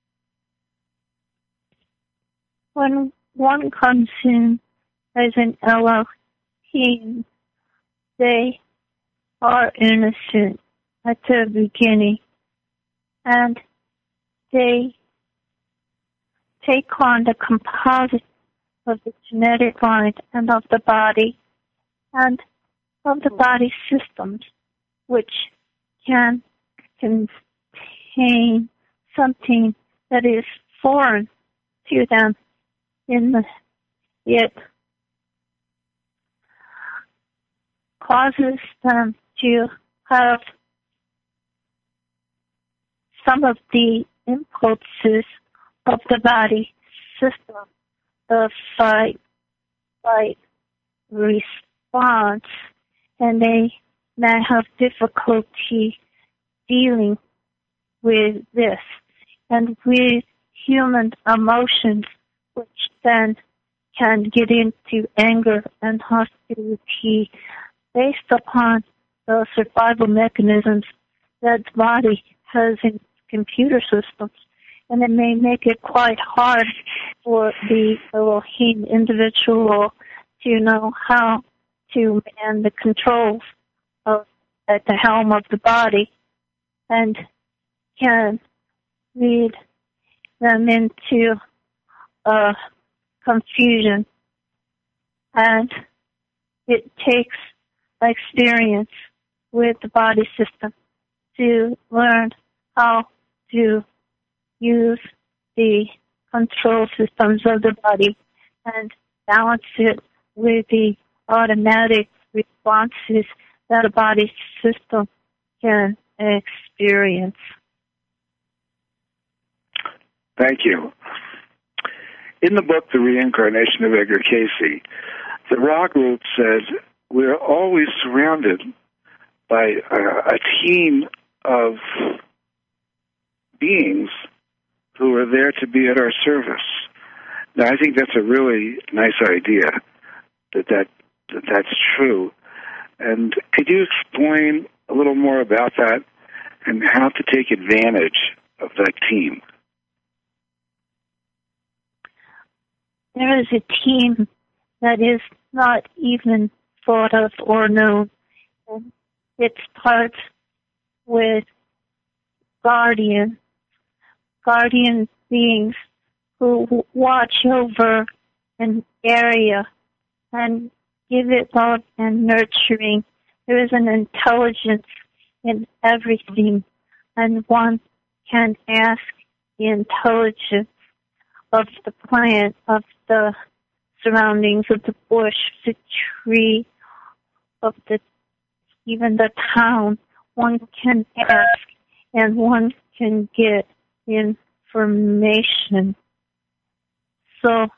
When one comes in as an Elohim, they are innocent at the beginning, and they take on the composite of the genetic line and of the body and of the body systems, which can contain something that is foreign to them. It causes them to have some of the impulses of the body system, the fight response, and they may have difficulty dealing with this and with human emotions, which then can get into anger and hostility based upon the survival mechanisms that the body has in computer systems. And it may make it quite hard for the Elohim individual to know how to man the controls at the helm of the body, and can lead them into confusion. And it takes experience with the body system to learn how to use the control systems of the body and balance it with the automatic responses that a body system can experience. Thank you. In the book, The Reincarnation of Edgar Cayce, the Ra group said, we're always surrounded by a team of beings who are there to be at our service. Now, I think that's a really nice idea, that's true. And could you explain a little more about that and how to take advantage of that team? There is a team that is not even thought of or known. And it starts with guardian beings who watch over an area and give it love and nurturing. There is an intelligence in everything, and one can ask the intelligence of the plant, of the surroundings, of the bush, the tree, of even the town. One can ask, and one can get information. So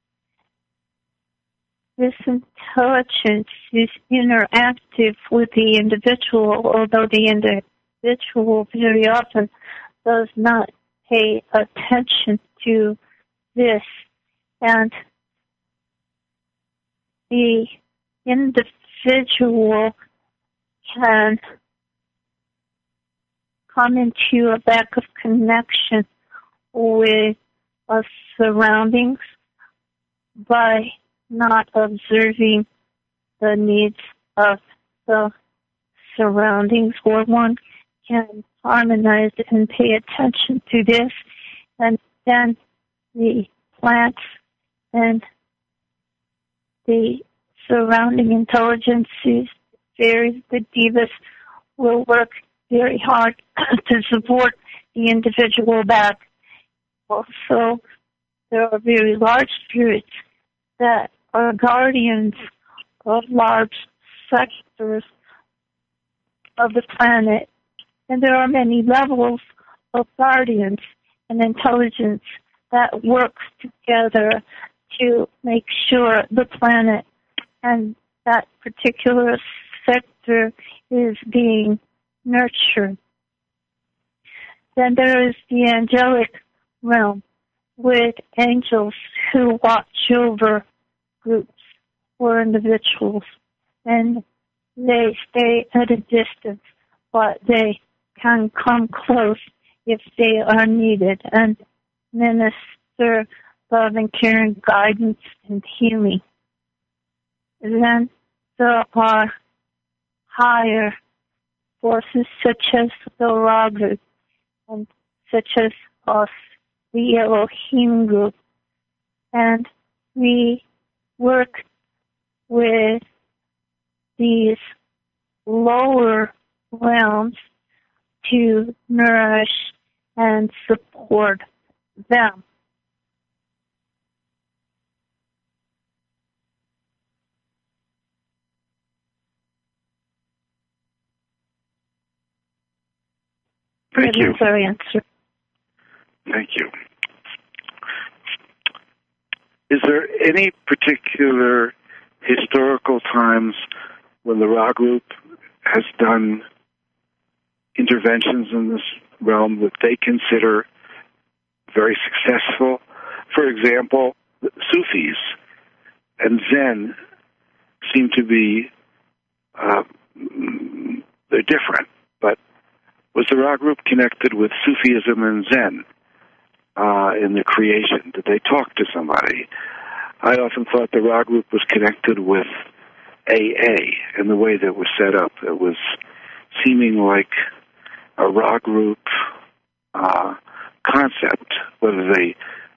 this intelligence is interactive with the individual, although the individual very often does not pay attention to this. And the individual can come into a lack of connection with our surroundings by not observing the needs of the surroundings, where one can harmonize and pay attention to this, and then the plants and the surrounding intelligences, fairies, the devas, will work very hard to support the individual back. Also, there are very large spirits that are guardians of large sectors of the planet. And there are many levels of guardians and intelligence that works together to make sure the planet and that particular sector is being nurtured. Then there is the angelic realm with angels who watch over groups or individuals, and they stay at a distance, but they can come close if they are needed and minister love and care and guidance and healing. Then there are higher forces such as the Ra group and such as us, the Elohim group, and we work with these lower realms to nourish and support them. Thank you. That's our answer. Thank you. Is there any particular historical times when the Ra group has done interventions in this realm that they consider very successful? For example, Sufis and Zen seem to be, they're different, but was the Ra group connected with Sufism and Zen in the creation? Did they talk to somebody? I often thought the Ra group was connected with AA in the way that it was set up. It was seeming like a Ra group concept, whether they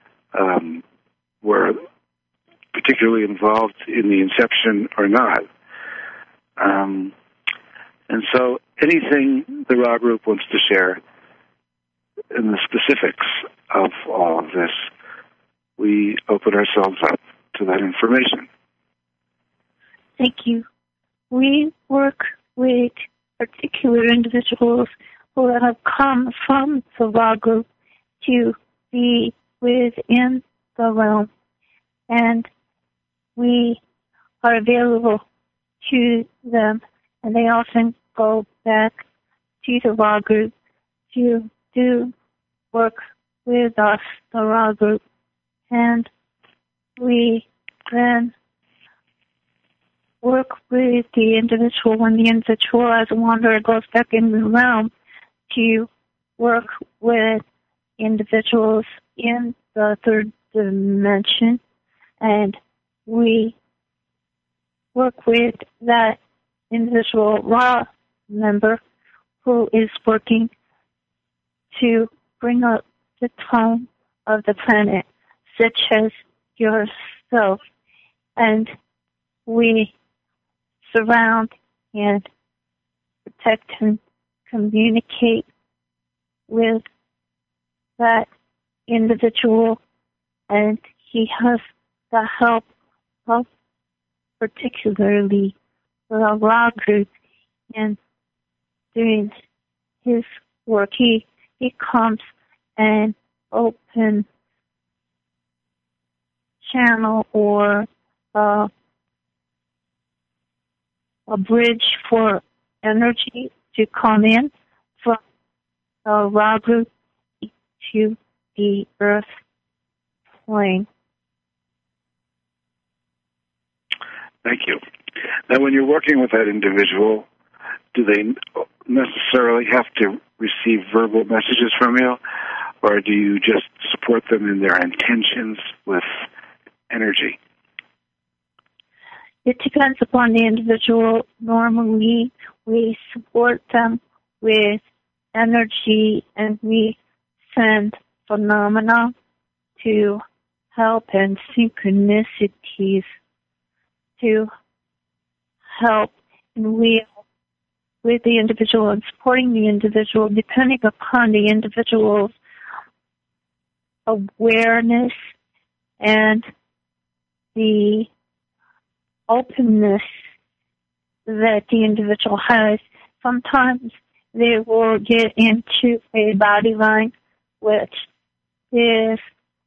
were particularly involved in the inception or not. And so anything the Ra group wants to share in the specifics of all of this, we open ourselves up to that information. Thank you. We work with particular individuals who have come from the Ra group to be within the realm, and we are available to them, and they often go back to the Ra group to do work with us, the Ra group, and we then work with the individual when the individual as a wanderer goes back in the realm to work with individuals in the third dimension, and we work with that individual Ra member who is working to bring up the tone of the planet, such as yourself, and we surround and protect and communicate with that individual, and he has the help of particularly the Ra group in doing his work. He becomes an open channel or a bridge for energy to come in from the Ra group to the earth plane. Thank you. Now, when you're working with that individual, do they necessarily have to receive verbal messages from you, or do you just support them in their intentions with energy? It depends upon the individual. Normally, we support them with energy, and we send phenomena to help, and synchronicities to help, and we with the individual and supporting the individual depending upon the individual's awareness and the openness that the individual has. Sometimes they will get into a body line which is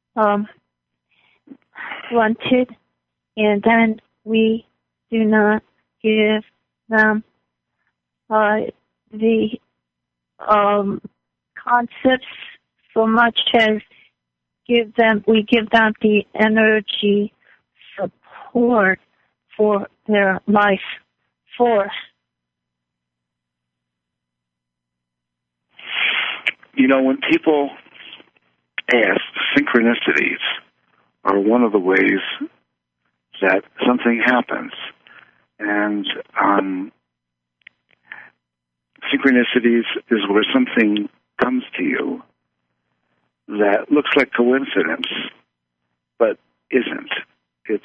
blunted, and then we do not give them the concepts so much as we give them the energy support for their life force. You know, when people ask, synchronicities are one of the ways that something happens. And synchronicities is where something comes to you that looks like coincidence, but isn't. It's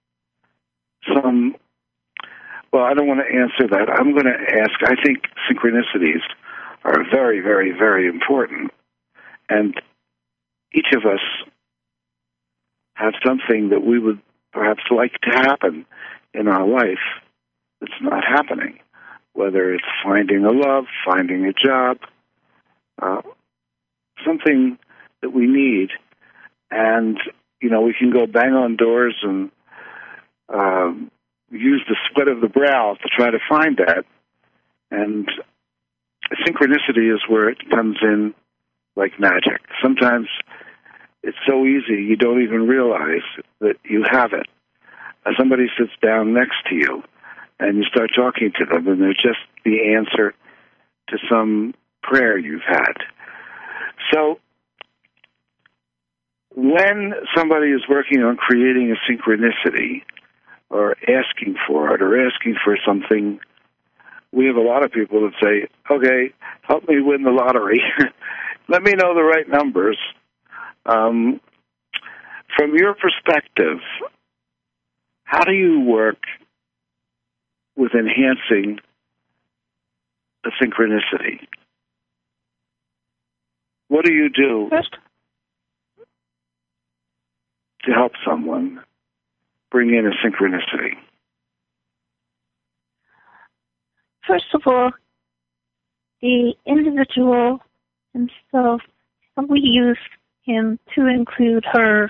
well, I don't want to answer that. I'm going to ask, I think synchronicities are very, very, very important. And each of us have something that we would perhaps like to happen in our life that's not happening, whether it's finding a love, finding a job, something that we need. And, you know, we can go bang on doors and use the sweat of the brow to try to find that. And synchronicity is where it comes in like magic. Sometimes it's so easy you don't even realize that you have it. Somebody sits down next to you and you start talking to them, and they're just the answer to some prayer you've had. So when somebody is working on creating a synchronicity or asking for it or asking for something, we have a lot of people that say, okay, help me win the lottery. Let me know the right numbers. From your perspective, how do you work with enhancing a synchronicity? What do you do to help someone bring in a synchronicity? First of all, the individual himself, and we use him to include her,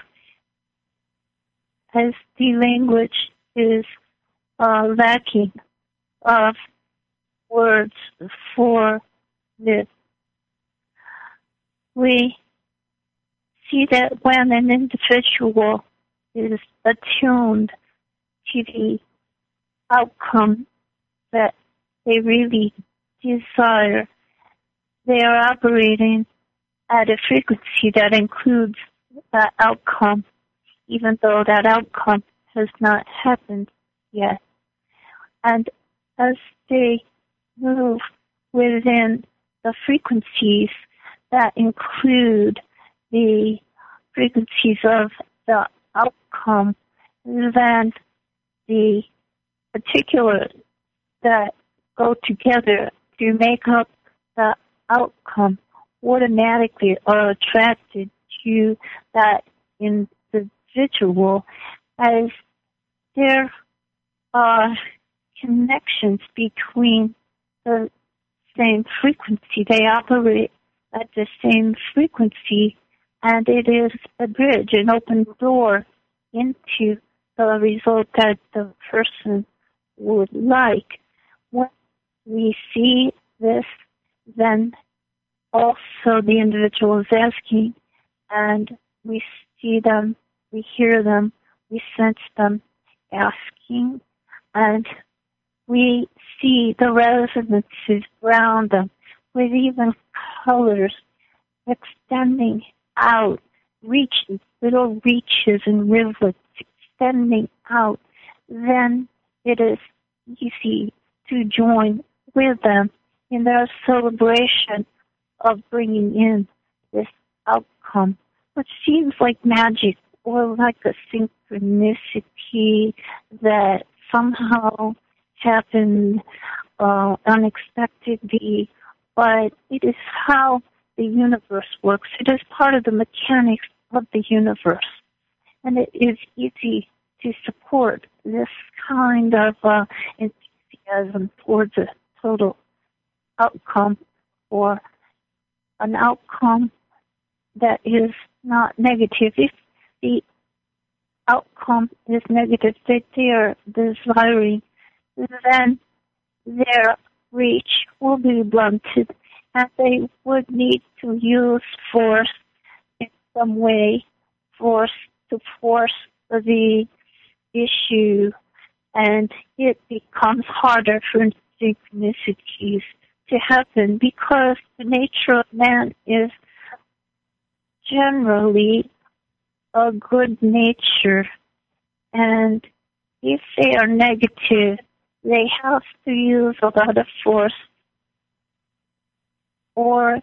as the language is lacking of words for this. We see that when an individual is attuned to the outcome that they really desire, they are operating at a frequency that includes that outcome, even though that outcome has not happened yet. And as they move within the frequencies that include the frequencies of the outcome, then the particulars that go together to make up the outcome automatically are attracted to that individual, as there are connections between the same frequency. They operate at the same frequency, and it is a bridge, an open door into the result that the person would like. When we see this, then also the individual is asking, and we see them, we hear them, we sense them asking, and we see the resonances around them with even colors extending out, reaching, little reaches and rivulets extending out, then it is easy to join with them in their celebration of bringing in this outcome, which seems like magic or like a synchronicity that somehow happened unexpectedly, but it is how the universe works. It is part of the mechanics of the universe, and it is easy to support this kind of enthusiasm towards a total outcome or an outcome that is not negative. If the outcome is negative that they are desiring, then their reach will be blunted and they would need to use force in some way, force to force the issue, and it becomes harder for synchronicities to happen because the nature of man is generally a good nature, and if they are negative, they have to use a lot of force, or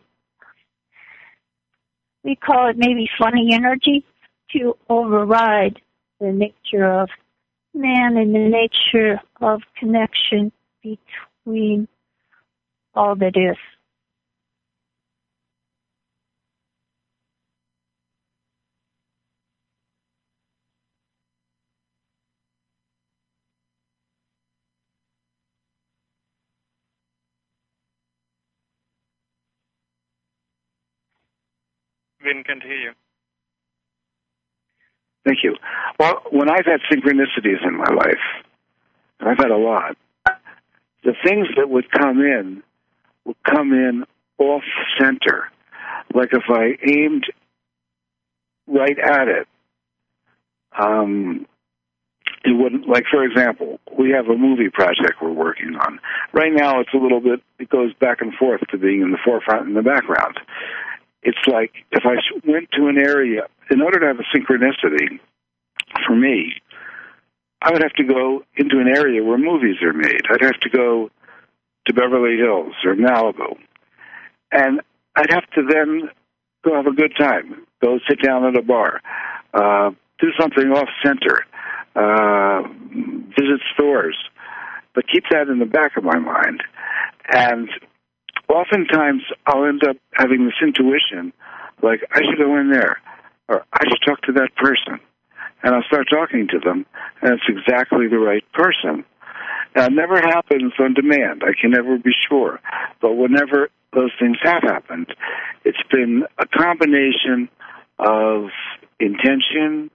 we call it maybe funny energy, to override the nature of man and the nature of connection between all that is. Vin, can't hear you. Thank you. Well, when I've had synchronicities in my life, and I've had a lot, the things that would come in off center. Like if I aimed right at it, it wouldn't, like for example, we have a movie project we're working on. Right now it's a little bit, it goes back and forth to being in the forefront and the background. It's like if I went to an area, in order to have a synchronicity, for me, I would have to go into an area where movies are made. I'd have to go to Beverly Hills or Malibu. And I'd have to then go have a good time, go sit down at a bar, do something off-center, visit stores, but keep that in the back of my mind. And oftentimes I'll end up having this intuition, like, I should go in there, or I should talk to that person. And I'll start talking to them, and it's exactly the right person. Now, it never happens on demand. I can never be sure. But whenever those things have happened, it's been a combination of intention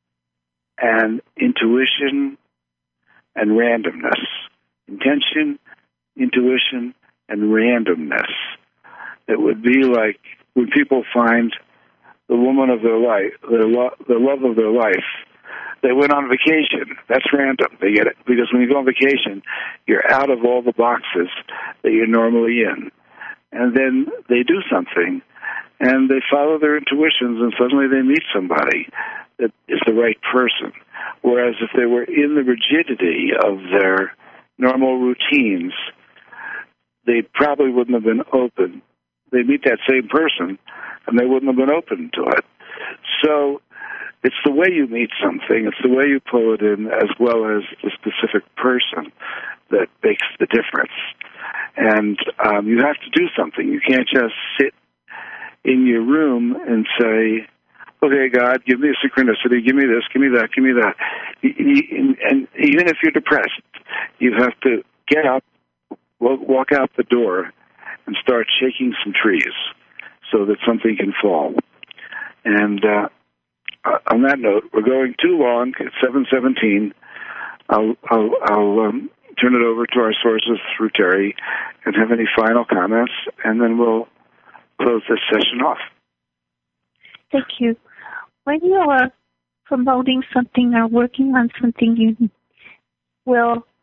and intuition and randomness. Intention, intuition, and randomness. It would be like when people find the woman of their life, the love of their life. They went on vacation. That's random. They get it because when you go on vacation, you're out of all the boxes that you're normally in. And then they do something, and they follow their intuitions, and suddenly they meet somebody that is the right person. Whereas if they were in the rigidity of their normal routines, they probably wouldn't have been open. They meet that same person, and they wouldn't have been open to it. So it's the way you meet something, it's the way you pull it in, as well as the specific person that makes the difference. And you have to do something. You can't just sit in your room and say, okay, God, give me a synchronicity, give me this, give me that, give me that. And even if you're depressed, you have to get up, walk out the door, and start shaking some trees so that something can fall. And on that note, we're going too long. It's 7:17. I'll turn it over to our sources through Terry and have any final comments, and then we'll close this session off. Thank you. When you are promoting something or working on something, you will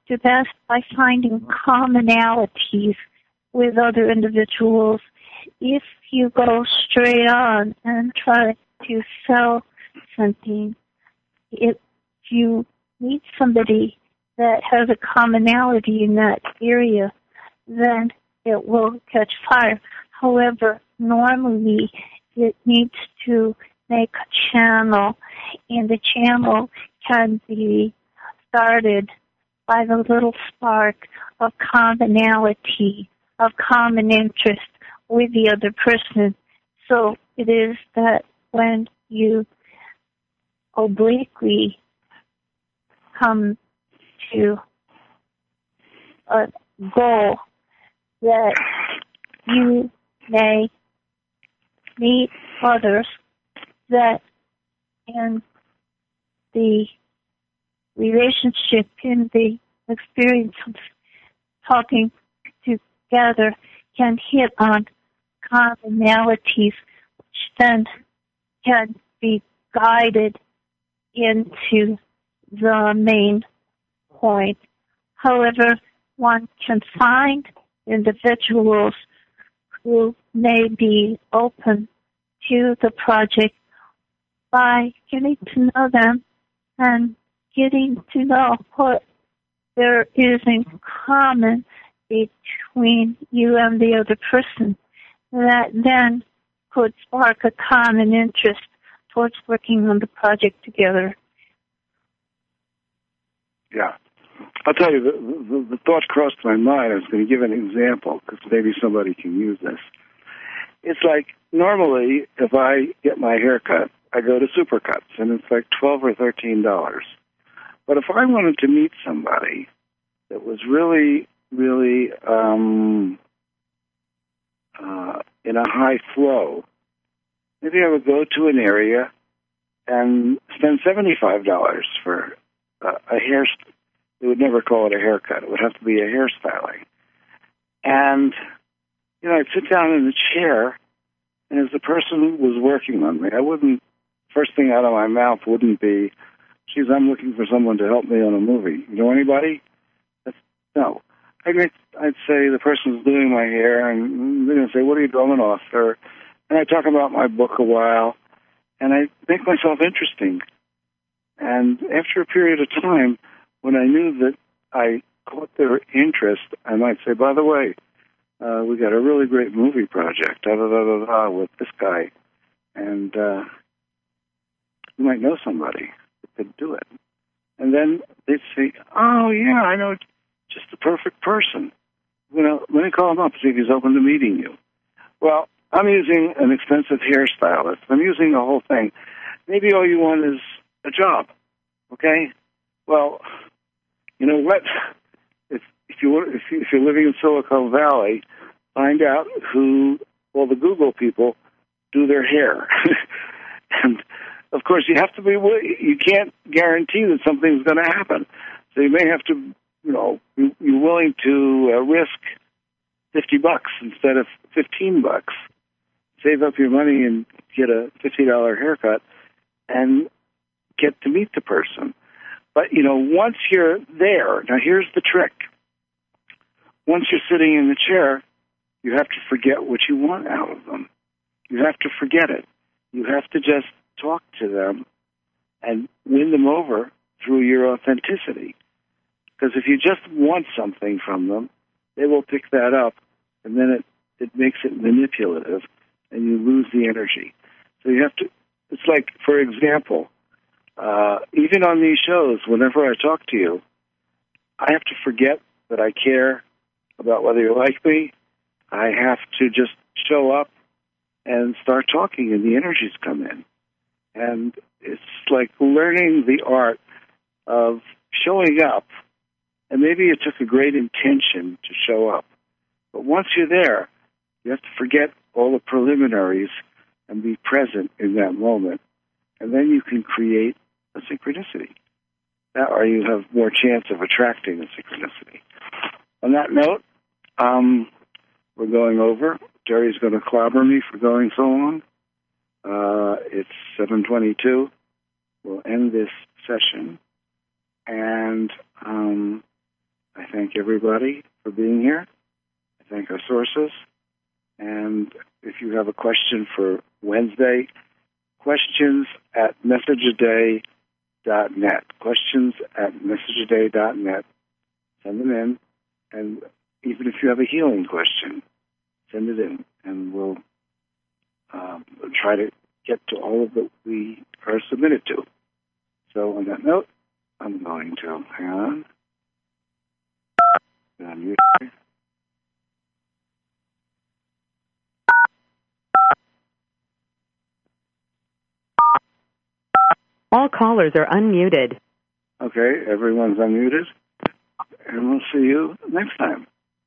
do best by finding commonalities with other individuals. If you go straight on and try to sell something, if you meet somebody that has a commonality in that area, then it will catch fire. However, normally it needs to make a channel, and the channel can be started by the little spark of commonality, of common interest with the other person. So it is that when you obliquely come to a goal, that you may meet others that in the relationship, in the experience of talking together, can hit on commonalities, which then can be guided into the main point. However, one can find individuals who may be open to the project by getting to know them and getting to know what there is in common between you and the other person, that then could spark a common interest towards working on the project together. Yeah. I'll tell you, the thought crossed my mind. I was going to give an example because maybe somebody can use this. It's like normally if I get my hair cut, I go to Supercuts, and it's like $12 or $13. But if I wanted to meet somebody that was really, really in a high flow, maybe I would go to an area and spend $75 for a hair. They would never call it a haircut. It would have to be a hairstyling. And, I'd sit down in the chair, and as the person was working on me, first thing out of my mouth wouldn't be, geez, I'm looking for someone to help me on a movie. You know anybody? No. I'd say the person's doing my hair, and they're going to say, what are you drumming off? And I talk about my book a while, and I make myself interesting. And after a period of time, when I knew that I caught their interest, I might say, by the way, we got a really great movie project, with this guy. And you might know somebody that could do it. And then they'd say, oh, yeah, I know just the perfect person. Let me call him up, see if he's open to meeting you. Well, I'm using an expensive hairstylist. I'm using the whole thing. Maybe all you want is a job, okay? Well, you know what? If you're living in Silicon Valley, find out who all the Google people do their hair. And of course, you have to be. You can't guarantee that something's going to happen. So you may have to, you're willing to risk $50 instead of $15. Save up your money and get a $50 haircut, and get to meet the person. But once you're there, now here's the trick. Once you're sitting in the chair, you have to forget what you want out of them. You have to forget it. You have to just talk to them and win them over through your authenticity. Because if you just want something from them, they will pick that up, and then it makes it manipulative, and you lose the energy. So you have to, it's like, for example, even on these shows, whenever I talk to you, I have to forget that I care about whether you like me. I have to just show up and start talking, and the energies come in. And it's like learning the art of showing up. And maybe it took a great intention to show up. But once you're there, you have to forget all the preliminaries and be present in that moment. And then you can create a synchronicity. Or you have more chance of attracting a synchronicity. On that note, we're going over. Jerry's going to clobber me for going so long. It's 7:22. We'll end this session. And I thank everybody for being here. I thank our sources. And if you have a question for Wednesday, questions@messageaday.net. Questions@messageaday.net. Send them in. And even if you have a healing question, send it in. And we'll try to get to all of that we are submitted to. So on that note, I'm going to hang on. Unmute. All callers are unmuted. Okay, everyone's unmuted. And we'll see you next time.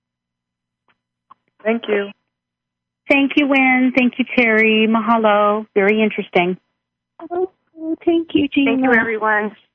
Thank you. Thank you, Wynn. Thank you, Terry. Mahalo. Very interesting. Oh, thank you, Gina. Thank you, everyone.